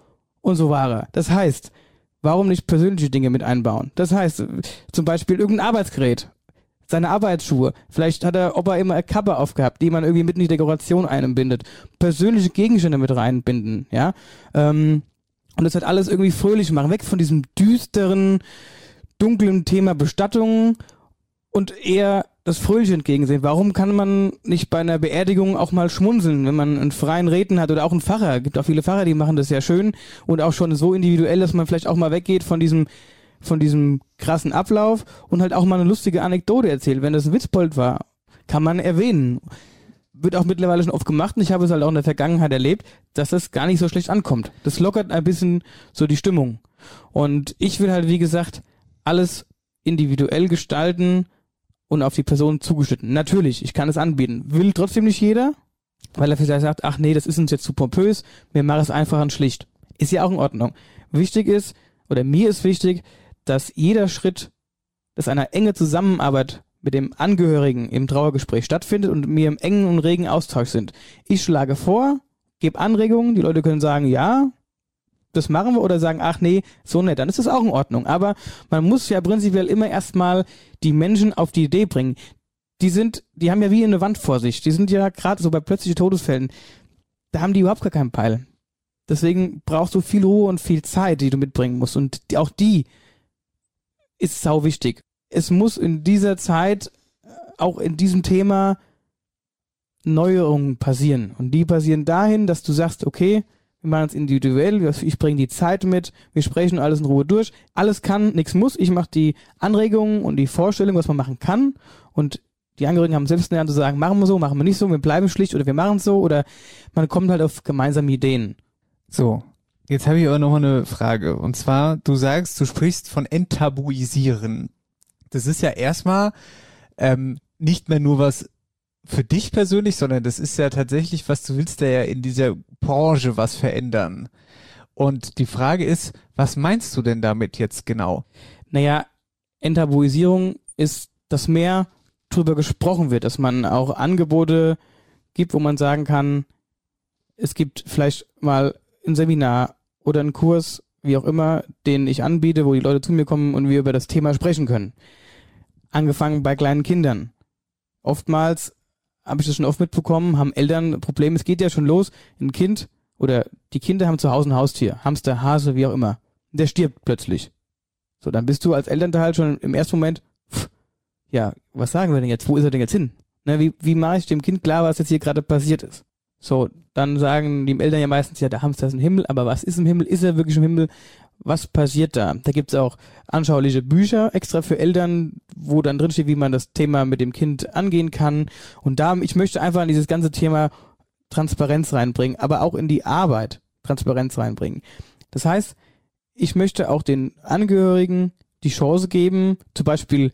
und so weiter. Das heißt, warum nicht persönliche Dinge mit einbauen? Das heißt, zum Beispiel irgendein Arbeitsgerät, seine Arbeitsschuhe. Vielleicht hat er Opa immer eine Kappe aufgehabt, die man irgendwie mitten in die Dekoration einbindet. Persönliche Gegenstände mit reinbinden, ja. Ähm, und das halt alles irgendwie fröhlich machen. Weg von diesem düsteren, dunklen Thema Bestattung und eher das Fröhliche entgegensehen. Warum kann man nicht bei einer Beerdigung auch mal schmunzeln, wenn man einen freien Redner hat oder auch einen Pfarrer? Es gibt auch viele Pfarrer, die machen das sehr schön und auch schon so individuell, dass man vielleicht auch mal weggeht von diesem von diesem krassen Ablauf und halt auch mal eine lustige Anekdote erzählt. Wenn das ein Witzbold war, kann man erwähnen. Wird auch mittlerweile schon oft gemacht und ich habe es halt auch in der Vergangenheit erlebt, dass das gar nicht so schlecht ankommt. Das lockert ein bisschen so die Stimmung. Und ich will halt, wie gesagt, alles individuell gestalten und auf die Person zugeschnitten. Natürlich, ich kann es anbieten. Will trotzdem nicht jeder, weil er vielleicht sagt, ach nee, das ist uns jetzt zu pompös, wir machen es einfach und schlicht. Ist ja auch in Ordnung. Wichtig ist, oder mir ist wichtig, dass jeder Schritt, dass eine enge Zusammenarbeit mit dem Angehörigen im Trauergespräch stattfindet und wir im engen und regen Austausch sind. Ich schlage vor, gebe Anregungen, die Leute können sagen, ja, das machen wir, oder sagen, ach nee, so nicht, dann ist das auch in Ordnung. Aber man muss ja prinzipiell immer erstmal die Menschen auf die Idee bringen. Die sind, die haben ja wie eine Wand vor sich. Die sind ja gerade so bei plötzlichen Todesfällen, da haben die überhaupt gar keinen Peil. Deswegen brauchst du viel Ruhe und viel Zeit, die du mitbringen musst. Und die, auch die ist sau wichtig. Es muss in dieser Zeit, auch in diesem Thema, Neuerungen passieren. Und die passieren dahin, dass du sagst, okay, wir machen es individuell, ich bringe die Zeit mit, wir sprechen alles in Ruhe durch. Alles kann, nichts muss. Ich mache die Anregungen und die Vorstellung, was man machen kann. Und die Angehörigen haben selbst in der Hand zu sagen, machen wir so, machen wir nicht so, wir bleiben schlicht oder wir machen es so. Oder man kommt halt auf gemeinsame Ideen. So, jetzt habe ich aber noch mal eine Frage. Und zwar, du sagst, du sprichst von enttabuisieren. Das ist ja erstmal ähm, nicht mehr nur was für dich persönlich, sondern das ist ja tatsächlich, was du willst, da ja in dieser Branche was verändern. Und die Frage ist, was meinst du denn damit jetzt genau? Naja, Enttabuisierung ist, dass mehr drüber gesprochen wird, dass man auch Angebote gibt, wo man sagen kann, es gibt vielleicht mal ein Seminar oder einen Kurs, wie auch immer, den ich anbiete, wo die Leute zu mir kommen und wir über das Thema sprechen können. Angefangen bei kleinen Kindern. Oftmals habe ich das schon oft mitbekommen, haben Eltern Probleme. Es geht ja schon los, ein Kind oder die Kinder haben zu Hause ein Haustier, Hamster, Hase, wie auch immer. Der stirbt plötzlich. So, dann bist du als Elternteil schon im ersten Moment, pff, ja, was sagen wir denn jetzt? Wo ist er denn jetzt hin? Ne, wie, wie mache ich dem Kind klar, was jetzt hier gerade passiert ist? So, dann sagen die Eltern ja meistens, ja, der Hamster ist im Himmel, aber was ist im Himmel? Ist er wirklich im Himmel? Was passiert da? Da gibt's auch anschauliche Bücher extra für Eltern, wo dann drin steht, wie man das Thema mit dem Kind angehen kann. Und da, ich möchte einfach in dieses ganze Thema Transparenz reinbringen, aber auch in die Arbeit Transparenz reinbringen. Das heißt, ich möchte auch den Angehörigen die Chance geben, zum Beispiel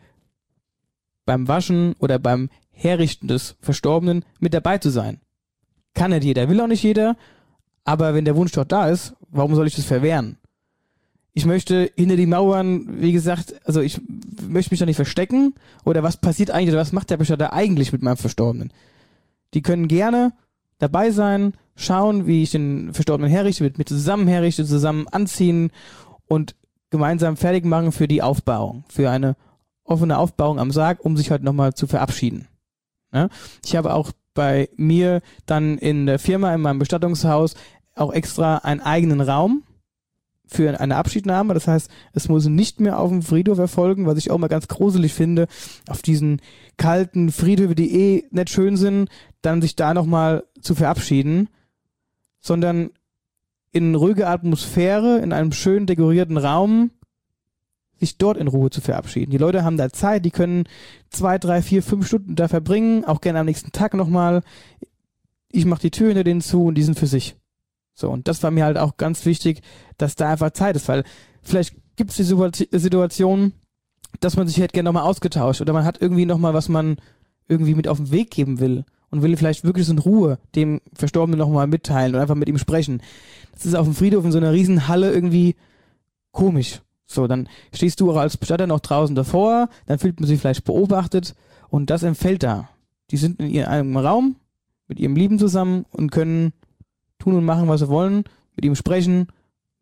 beim Waschen oder beim Herrichten des Verstorbenen mit dabei zu sein. Kann nicht jeder, will auch nicht jeder, aber wenn der Wunsch dort da ist, warum soll ich das verwehren? Ich möchte hinter die Mauern, wie gesagt, also ich möchte mich da nicht verstecken, oder was passiert eigentlich, oder was macht der Bestatter eigentlich mit meinem Verstorbenen? Die können gerne dabei sein, schauen, wie ich den Verstorbenen herrichte, mit mir zusammen herrichte, zusammen anziehen und gemeinsam fertig machen für die Aufbauung, für eine offene Aufbauung am Sarg, um sich halt nochmal zu verabschieden. Ja? Ich habe auch bei mir dann in der Firma, in meinem Bestattungshaus, auch extra einen eigenen Raum für eine Abschiednahme. Das heißt, es muss nicht mehr auf dem Friedhof erfolgen, was ich auch mal ganz gruselig finde, auf diesen kalten Friedhöfe, die eh nicht schön sind, dann sich da nochmal zu verabschieden, sondern in ruhiger Atmosphäre, in einem schön dekorierten Raum, sich dort in Ruhe zu verabschieden. Die Leute haben da Zeit, die können zwei, drei, vier, fünf Stunden da verbringen, auch gerne am nächsten Tag nochmal. Ich mache die Tür hinter denen zu und die sind für sich. So, und das war mir halt auch ganz wichtig, dass da einfach Zeit ist, weil vielleicht gibt es die Situation, dass man sich halt gerne nochmal ausgetauscht oder man hat irgendwie nochmal, was man irgendwie mit auf den Weg geben will und will vielleicht wirklich so in Ruhe dem Verstorbenen nochmal mitteilen und einfach mit ihm sprechen. Das ist auf dem Friedhof in so einer riesen Halle irgendwie komisch. So, dann stehst du auch als Bestatter noch draußen davor, dann fühlt man sich vielleicht beobachtet und das entfällt da. Die sind in ihrem Raum mit ihrem Lieben zusammen und können tun und machen, was sie wollen, mit ihm sprechen,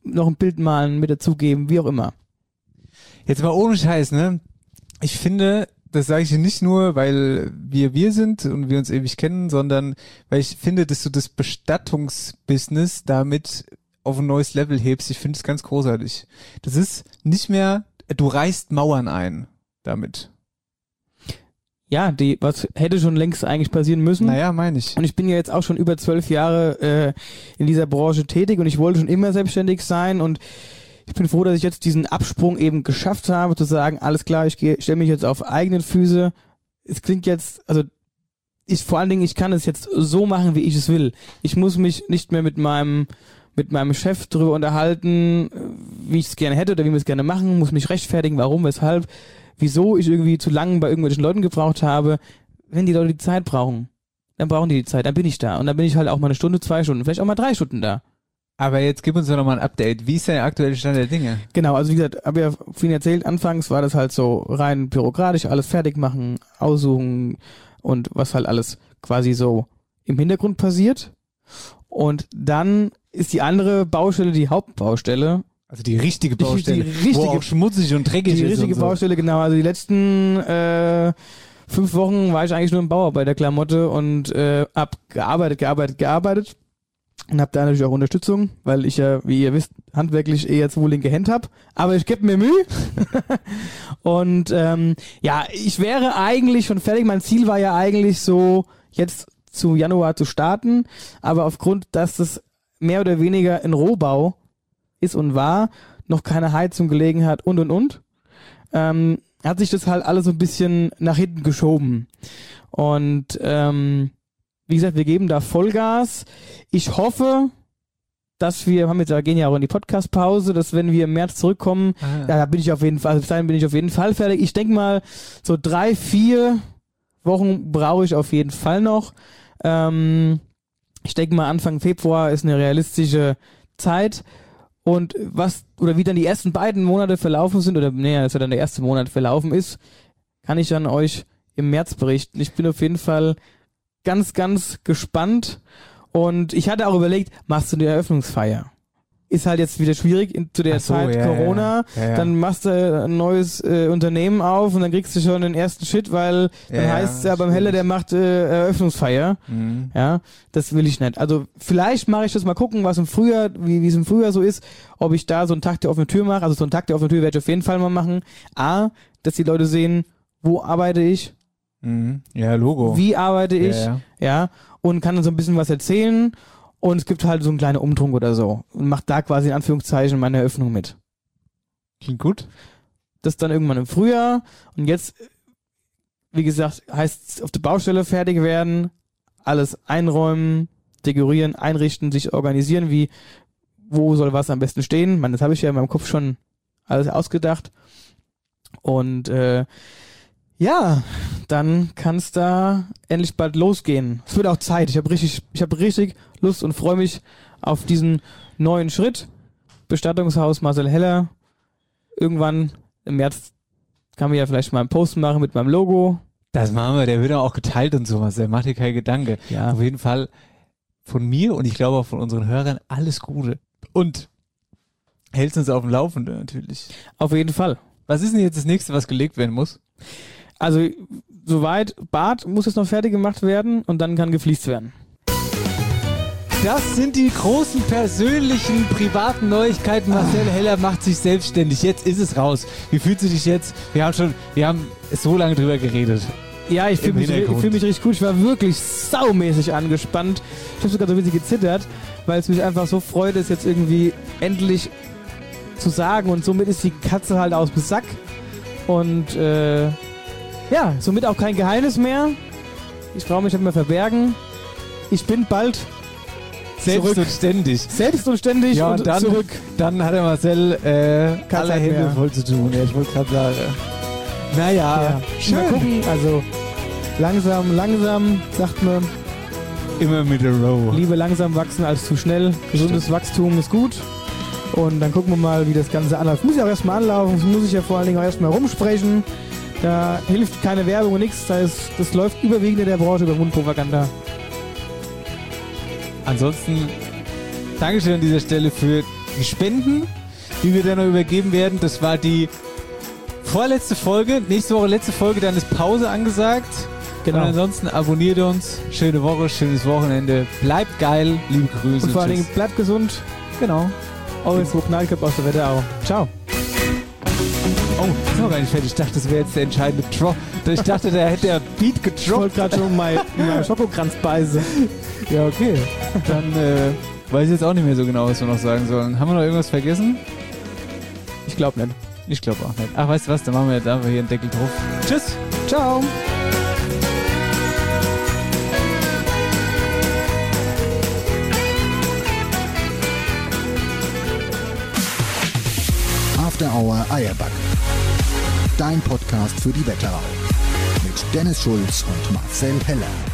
noch ein Bild malen, mit dazugeben, wie auch immer. Jetzt mal ohne Scheiß, ne? Ich finde, das sage ich dir nicht nur, weil wir wir sind und wir uns ewig kennen, sondern weil ich finde, dass du das Bestattungsbusiness damit auf ein neues Level hebst. Ich finde es ganz großartig. Das ist nicht mehr, du reißt Mauern ein damit. Ja, die, was hätte schon längst eigentlich passieren müssen. Naja, meine ich. Und ich bin ja jetzt auch schon über zwölf Jahre äh, in dieser Branche tätig und ich wollte schon immer selbstständig sein und ich bin froh, dass ich jetzt diesen Absprung eben geschafft habe, zu sagen, alles klar, ich stelle mich jetzt auf eigenen Füße. Es klingt jetzt, also ich vor allen Dingen, ich kann es jetzt so machen, wie ich es will. Ich muss mich nicht mehr mit meinem mit meinem Chef darüber unterhalten, wie ich es gerne hätte oder wie wir es gerne machen, muss mich rechtfertigen, warum, weshalb, wieso ich irgendwie zu lange bei irgendwelchen Leuten gebraucht habe. Wenn die Leute die Zeit brauchen, dann brauchen die die Zeit, dann bin ich da. Und dann bin ich halt auch mal eine Stunde, zwei Stunden, vielleicht auch mal drei Stunden da. Aber jetzt gib uns doch nochmal ein Update. Wie ist der aktuelle Stand der Dinge? Genau, also wie gesagt, habe ja vorhin erzählt, anfangs war das halt so rein bürokratisch, alles fertig machen, aussuchen und was halt alles quasi so im Hintergrund passiert. Und dann ist die andere Baustelle die Hauptbaustelle. Also die richtige Baustelle, die, die richtige, wo auch schmutzig und dreckig die ist. Die richtige und so. Baustelle, genau. Also die letzten äh, fünf Wochen war ich eigentlich nur im Bauarbeiterklamotte und äh, hab gearbeitet, gearbeitet, gearbeitet. Und hab da natürlich auch Unterstützung, weil ich ja, wie ihr wisst, handwerklich eher zu linke Hände hab. Aber ich gebe mir Mühe. Und ähm, ja, ich wäre eigentlich schon fertig. Mein Ziel war ja eigentlich so, jetzt zu Januar zu starten. Aber aufgrund, dass das mehr oder weniger in Rohbau ist und war, noch keine Heizung gelegen hat und und und, ähm, hat sich das halt alles so ein bisschen nach hinten geschoben. Und ähm, wie gesagt, wir geben da Vollgas. Ich hoffe, dass wir, haben jetzt, wir gehen ja auch in die Podcast-Pause, dass wenn wir im März zurückkommen, Ah. ja, da bin ich auf jeden Fall, bis dahin bin ich auf jeden Fall fertig. Ich denke mal, so drei, vier Wochen brauche ich auf jeden Fall noch. Ähm, ich denke mal, Anfang Februar ist eine realistische Zeit. Und was, oder wie dann die ersten beiden Monate verlaufen sind, oder nee, als dann der erste Monat verlaufen ist, kann ich dann euch im März berichten. Ich bin auf jeden Fall ganz, ganz gespannt. Und ich hatte auch überlegt, machst du eine Eröffnungsfeier? Ist halt jetzt wieder schwierig in, zu der Ach so, Zeit ja, Corona. ja. Ja, ja. Dann machst du ein neues äh, Unternehmen auf und dann kriegst du schon den ersten Shit, weil dann Ja, heißt es ja beim stimmt. Heller, der macht äh, Eröffnungsfeier. Mhm. Ja, das will ich nicht. Also vielleicht mache ich das mal gucken, was im Frühjahr, wie wie es im Frühjahr so ist, ob ich da so einen Tag der offenen Tür mache. Also so einen Tag der offenen Tür werde ich auf jeden Fall mal machen. A, dass die Leute sehen, wo arbeite ich, Mhm. Ja, Logo. wie arbeite ich, Ja, ja. ja. und kann dann so ein bisschen was erzählen und es gibt halt so einen kleinen Umtrunk oder so und macht da quasi in Anführungszeichen meine Eröffnung mit. Klingt gut. Das dann irgendwann im Frühjahr und jetzt, wie gesagt, heißt es auf der Baustelle fertig werden, alles einräumen, dekorieren, einrichten, sich organisieren, wie, wo soll was am besten stehen. Ich meine, das habe ich ja in meinem Kopf schon alles ausgedacht. Und äh, ja, dann kann es da endlich bald losgehen. Es wird auch Zeit. Ich habe richtig, ich habe richtig Lust und freue mich auf diesen neuen Schritt. Bestattungshaus Marcel Heller. Irgendwann im März kann man ja vielleicht mal einen Post machen mit meinem Logo. Das machen wir, der wird auch geteilt und sowas, der macht dir keinen Gedanke. Ja. Auf jeden Fall von mir und ich glaube auch von unseren Hörern alles Gute. Und hältst uns auf dem Laufenden natürlich. Auf jeden Fall. Was ist denn jetzt das nächste, was gelegt werden muss? Also soweit, Bad muss jetzt noch fertig gemacht werden und dann kann gefliest werden. Das sind die großen persönlichen, privaten Neuigkeiten. Marcel Heller macht sich selbstständig. Jetzt ist es raus. Wie fühlst du dich jetzt? Wir haben schon, wir haben so lange drüber geredet. Ja, ich fühle Im mich, ich Hintergrund. fühl mich richtig gut. Ich war wirklich saumäßig angespannt. Ich habe sogar so ein bisschen gezittert, weil es mich einfach so freut, es jetzt irgendwie endlich zu sagen. Und somit ist die Katze halt aus dem Sack. Und äh, ja, somit auch kein Geheimnis mehr. Ich brauche mich nicht mehr verbergen. Ich bin bald Selbst zurück. und ständig. Selbst und ständig Ja, und und dann, zurück. dann hat der Marcel äh, Keine alle Zeit Hände mehr. voll zu tun. Ja, ich wollte gerade sagen. Naja, Ja. schön. Mal gucken, also langsam, langsam, sagt man, Immer mit der Row. lieber langsam wachsen als zu schnell. Gesundes Wachstum ist gut. Und dann gucken wir mal, wie das Ganze anläuft. Muss ja auch erstmal anlaufen, das muss ich ja vor allen Dingen auch erstmal rumsprechen. Da hilft keine Werbung und nichts. Das, heißt, das läuft überwiegend in der Branche über Mundpropaganda. Ansonsten, Dankeschön an dieser Stelle für die Spenden, die wir dann noch übergeben werden. Das war die vorletzte Folge. Nächste Woche letzte Folge, dann ist Pause angesagt. Genau. Und ansonsten abonniert uns. Schöne Woche, schönes Wochenende. Bleibt geil. Liebe Grüße. Und vor allen Tschüss. Dingen bleibt gesund. Genau. Euer Knallköpf aus der Wetterau. Ciao. Oh, ist noch gar nicht fertig. Ich dachte, das wäre jetzt der entscheidende Drop. Ich dachte, der hätte der Beat Ich gedroppt. wollte gerade schon mal meine Schokokranz beißen. Ja, okay. Dann äh, weiß ich jetzt auch nicht mehr so genau, was wir noch sagen sollen. Haben wir noch irgendwas vergessen? Ich glaube nicht. Ich glaube auch nicht. Ach, weißt du was? Dann machen wir jetzt einfach hier einen Deckel drauf. Tschüss. Ciao. After Hour Eierback. Dein Podcast für die Wetterau. Mit Dennis Schulz und Marcel Heller.